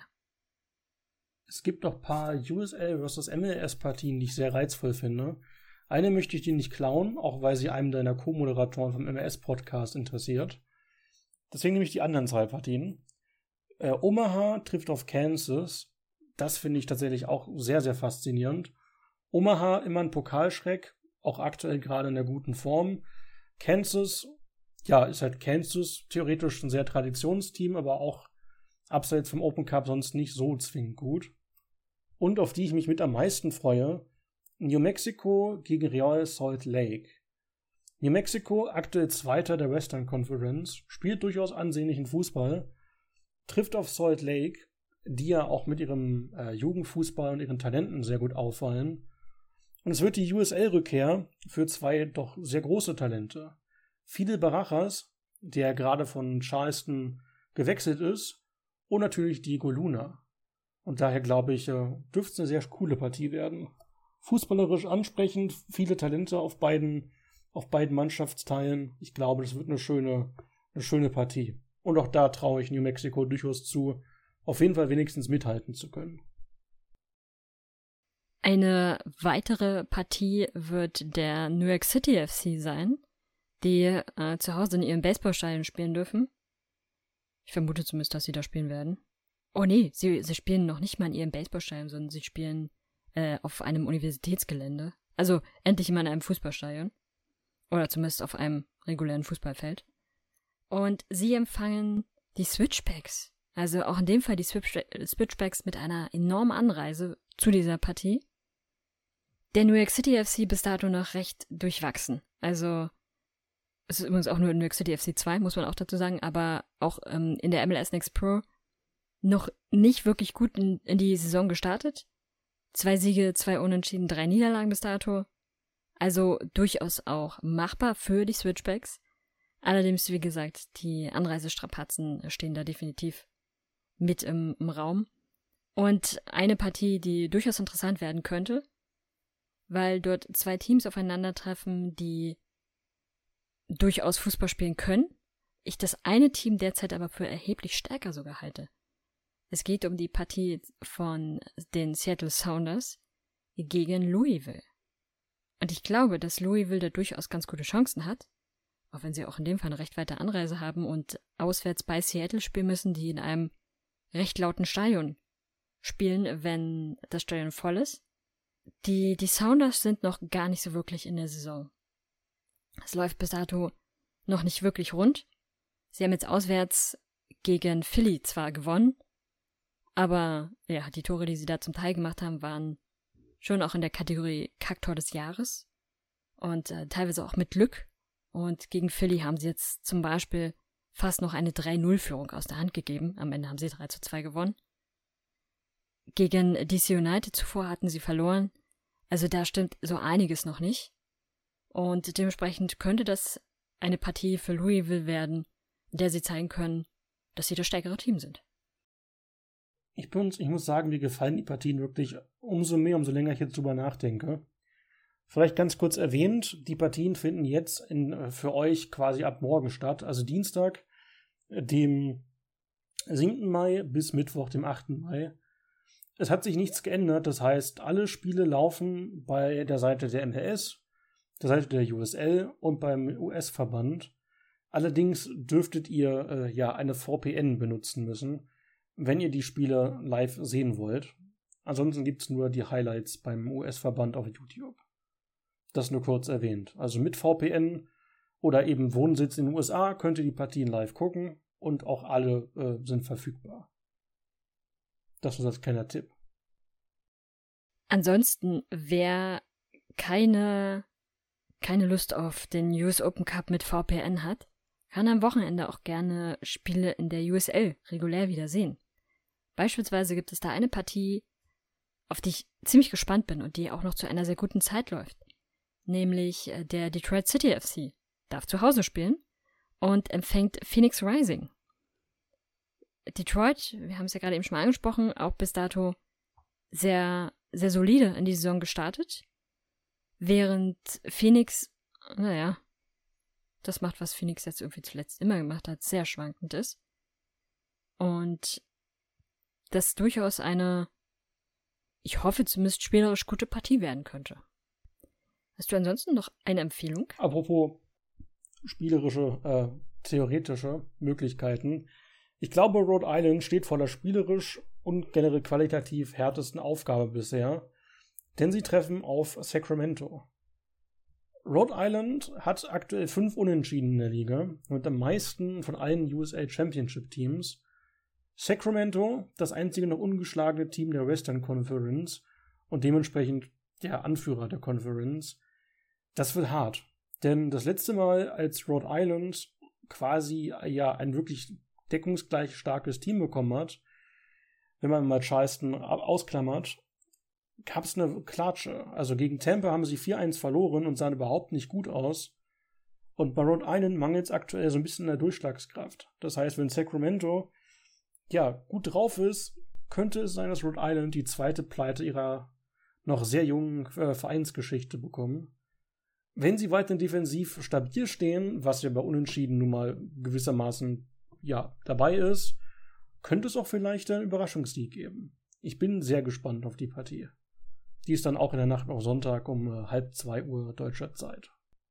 Es gibt noch ein paar U S L versus M L S-Partien, die ich sehr reizvoll finde. Eine möchte ich dir nicht klauen, auch weil sie einem deiner Co-Moderatoren vom M L S-Podcast interessiert. Deswegen nehme ich die anderen zwei Partien. Äh, Omaha trifft auf Kansas. Das finde ich tatsächlich auch sehr, sehr faszinierend. Omaha immer ein Pokalschreck, auch aktuell gerade in der guten Form. Kansas, ja, ist halt Kansas, theoretisch ein sehr Traditionsteam, aber auch abseits vom Open Cup sonst nicht so zwingend gut. Und auf die ich mich mit am meisten freue, New Mexico gegen Real Salt Lake. New Mexico, aktuell Zweiter der Western Conference, spielt durchaus ansehnlichen Fußball, trifft auf Salt Lake, die ja auch mit ihrem äh, Jugendfußball und ihren Talenten sehr gut auffallen. Und es wird die U S L-Rückkehr für zwei doch sehr große Talente. Fidel Barajas, der gerade von Charleston gewechselt ist, und natürlich Diego Luna. Und daher glaube ich, äh, dürfte es eine sehr coole Partie werden. fußballerisch ansprechend, viele Talente auf beiden, auf beiden Mannschaftsteilen. Ich glaube, das wird eine schöne, eine schöne Partie. Und auch da traue ich New Mexico durchaus zu, auf jeden Fall wenigstens mithalten zu können. Eine weitere Partie wird der New York City F C sein, die äh, zu Hause in ihrem Baseballstadion spielen dürfen. Ich vermute zumindest, dass sie da spielen werden. Oh nee, sie, sie spielen noch nicht mal in ihrem Baseballstadion, sondern sie spielen äh, auf einem Universitätsgelände. Also endlich mal in einem Fußballstadion. Oder zumindest auf einem regulären Fußballfeld. Und sie empfangen die Switchbacks. Also auch in dem Fall die Switchbacks mit einer enormen Anreise zu dieser Partie. Der New York City F C bis dato noch recht durchwachsen. Also es ist übrigens auch nur New York City F C zwei, muss man auch dazu sagen, aber auch ähm, in der M L S Next Pro noch nicht wirklich gut in, in die Saison gestartet. Zwei Siege, zwei Unentschieden, drei Niederlagen bis dato. Also durchaus auch machbar für die Switchbacks. Allerdings, wie gesagt, die Anreisestrapazen stehen da definitiv mit im, im Raum. Und eine Partie, die durchaus interessant werden könnte, weil dort zwei Teams aufeinandertreffen, die durchaus Fußball spielen können. Ich das eine Team derzeit aber für erheblich stärker sogar halte. Es geht um die Partie von den Seattle Sounders gegen Louisville. Und ich glaube, dass Louisville da durchaus ganz gute Chancen hat, auch wenn sie auch in dem Fall eine recht weite Anreise haben und auswärts bei Seattle spielen müssen, die in einem recht lauten Stadion spielen, wenn das Stadion voll ist. Die, die Sounders sind noch gar nicht so wirklich in der Saison. Es läuft bis dato noch nicht wirklich rund. Sie haben jetzt auswärts gegen Philly zwar gewonnen, aber ja, die Tore, die sie da zum Teil gemacht haben, waren schon auch in der Kategorie Kacktor des Jahres und äh, teilweise auch mit Glück. Und gegen Philly haben sie jetzt zum Beispiel fast noch eine drei null Führung aus der Hand gegeben. Am Ende haben sie drei zu zwei gewonnen. Gegen D C United zuvor hatten sie verloren. Also da stimmt so einiges noch nicht. Und dementsprechend könnte das eine Partie für Louisville werden, in der sie zeigen können, dass sie das stärkere Team sind. Ich, bin, ich muss sagen, mir gefallen die Partien wirklich umso mehr, umso länger ich jetzt drüber nachdenke. Vielleicht ganz kurz erwähnt, die Partien finden jetzt in, für euch quasi ab morgen statt, also Dienstag, dem siebten Mai bis Mittwoch, dem achten Mai. Es hat sich nichts geändert, das heißt, alle Spiele laufen bei der Seite der M L S, der Seite der U S L und beim U S-Verband. Allerdings dürftet ihr äh, ja eine V P N benutzen müssen, wenn ihr die Spiele live sehen wollt. Ansonsten gibt es nur die Highlights beim U S-Verband auf YouTube. Das nur kurz erwähnt. Also mit V P N oder eben Wohnsitz in den U S A könnt ihr die Partien live gucken und auch alle äh, sind verfügbar. Das ist als kleiner Tipp. Ansonsten, wer keine, keine Lust auf den U S Open Cup mit V P N hat, kann am Wochenende auch gerne Spiele in der U S L regulär wieder sehen. Beispielsweise gibt es da eine Partie, auf die ich ziemlich gespannt bin und die auch noch zu einer sehr guten Zeit läuft. Nämlich der Detroit City F C darf zu Hause spielen und empfängt Phoenix Rising. Detroit, wir haben es ja gerade eben schon mal angesprochen, auch bis dato sehr, sehr solide in die Saison gestartet, während Phoenix, naja, das macht, was Phoenix jetzt irgendwie zuletzt immer gemacht hat, sehr schwankend ist. Und das durchaus eine, ich hoffe zumindest spielerisch gute Partie werden könnte. Hast du ansonsten noch eine Empfehlung? Apropos spielerische, äh, theoretische Möglichkeiten. Ich glaube, Rhode Island steht vor der spielerisch und generell qualitativ härtesten Aufgabe bisher, denn sie treffen auf Sacramento. Rhode Island hat aktuell fünf Unentschieden in der Liga, mit am meisten von allen U S A Championship Teams. Sacramento, das einzige noch ungeschlagene Team der Western Conference und dementsprechend der Anführer der Conference. Das wird hart, denn das letzte Mal, als Rhode Island quasi ja ein wirklich deckungsgleich starkes Team bekommen hat, wenn man mal Charleston ausklammert, gab es eine Klatsche. Also gegen Tampa haben sie vier eins verloren und sahen überhaupt nicht gut aus. Und bei Rhode Island mangelt es aktuell so ein bisschen an der Durchschlagskraft. Das heißt, wenn Sacramento ja gut drauf ist, könnte es sein, dass Rhode Island die zweite Pleite ihrer noch sehr jungen äh, Vereinsgeschichte bekommen. Wenn sie weiterhin defensiv stabil stehen, was ja bei Unentschieden nun mal gewissermaßen ja dabei ist, könnte es auch vielleicht einen Überraschungssieg geben. Ich bin sehr gespannt auf die Partie. Die ist dann auch in der Nacht auf Sonntag um äh, halb zwei Uhr deutscher Zeit.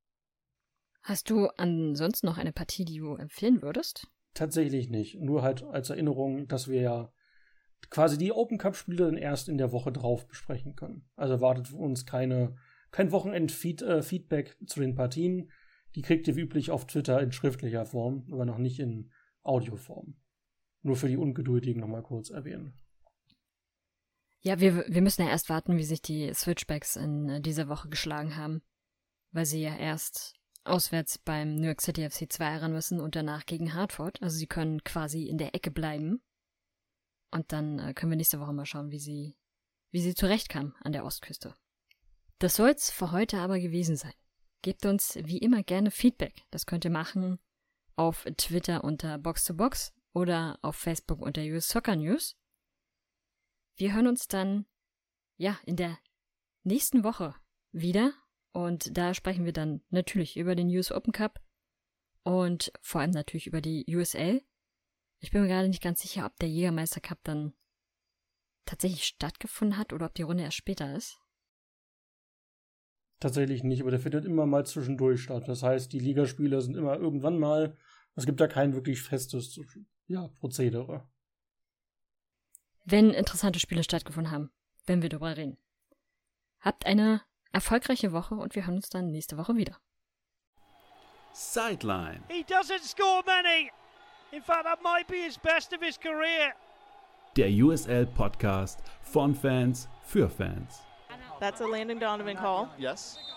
Hast du ansonsten noch eine Partie, die du empfehlen würdest? Tatsächlich nicht. Nur halt als Erinnerung, dass wir ja quasi die Open Cup-Spiele dann erst in der Woche drauf besprechen können. Also erwartet uns keine, kein Wochenend-Feedback äh, zu den Partien. Die kriegt ihr wie üblich auf Twitter in schriftlicher Form, aber noch nicht in Audioform. Nur für die Ungeduldigen nochmal kurz erwähnen. Ja, wir, wir müssen ja erst warten, wie sich die Switchbacks in dieser Woche geschlagen haben, weil sie ja erst auswärts beim New York City F C zwei ran müssen und danach gegen Hartford. Also sie können quasi in der Ecke bleiben. Und dann äh, können wir nächste Woche mal schauen, wie sie, wie sie zurechtkamen an der Ostküste. Das soll's für heute aber gewesen sein. Gebt uns wie immer gerne Feedback. Das könnt ihr machen auf Twitter unter box to box oder auf Facebook unter U S Soccer News. Wir hören uns dann, ja, in der nächsten Woche wieder. Und da sprechen wir dann natürlich über den U S Open Cup und vor allem natürlich über die U S L. Ich bin mir gerade nicht ganz sicher, ob der Jägermeister Cup dann tatsächlich stattgefunden hat oder ob die Runde erst später ist. Tatsächlich nicht, aber der findet immer mal zwischendurch statt. Das heißt, die Ligaspiele sind immer irgendwann mal, es gibt da kein wirklich festes ja, Prozedere. Wenn interessante Spiele stattgefunden haben, wenn wir darüber reden. Habt eine erfolgreiche Woche und wir hören uns dann nächste Woche wieder. Sideline. He doesn't score many. In fact, that might be his best of his career. Der U S L Podcast von Fans für Fans. That's a Landon Donovan call. Yes.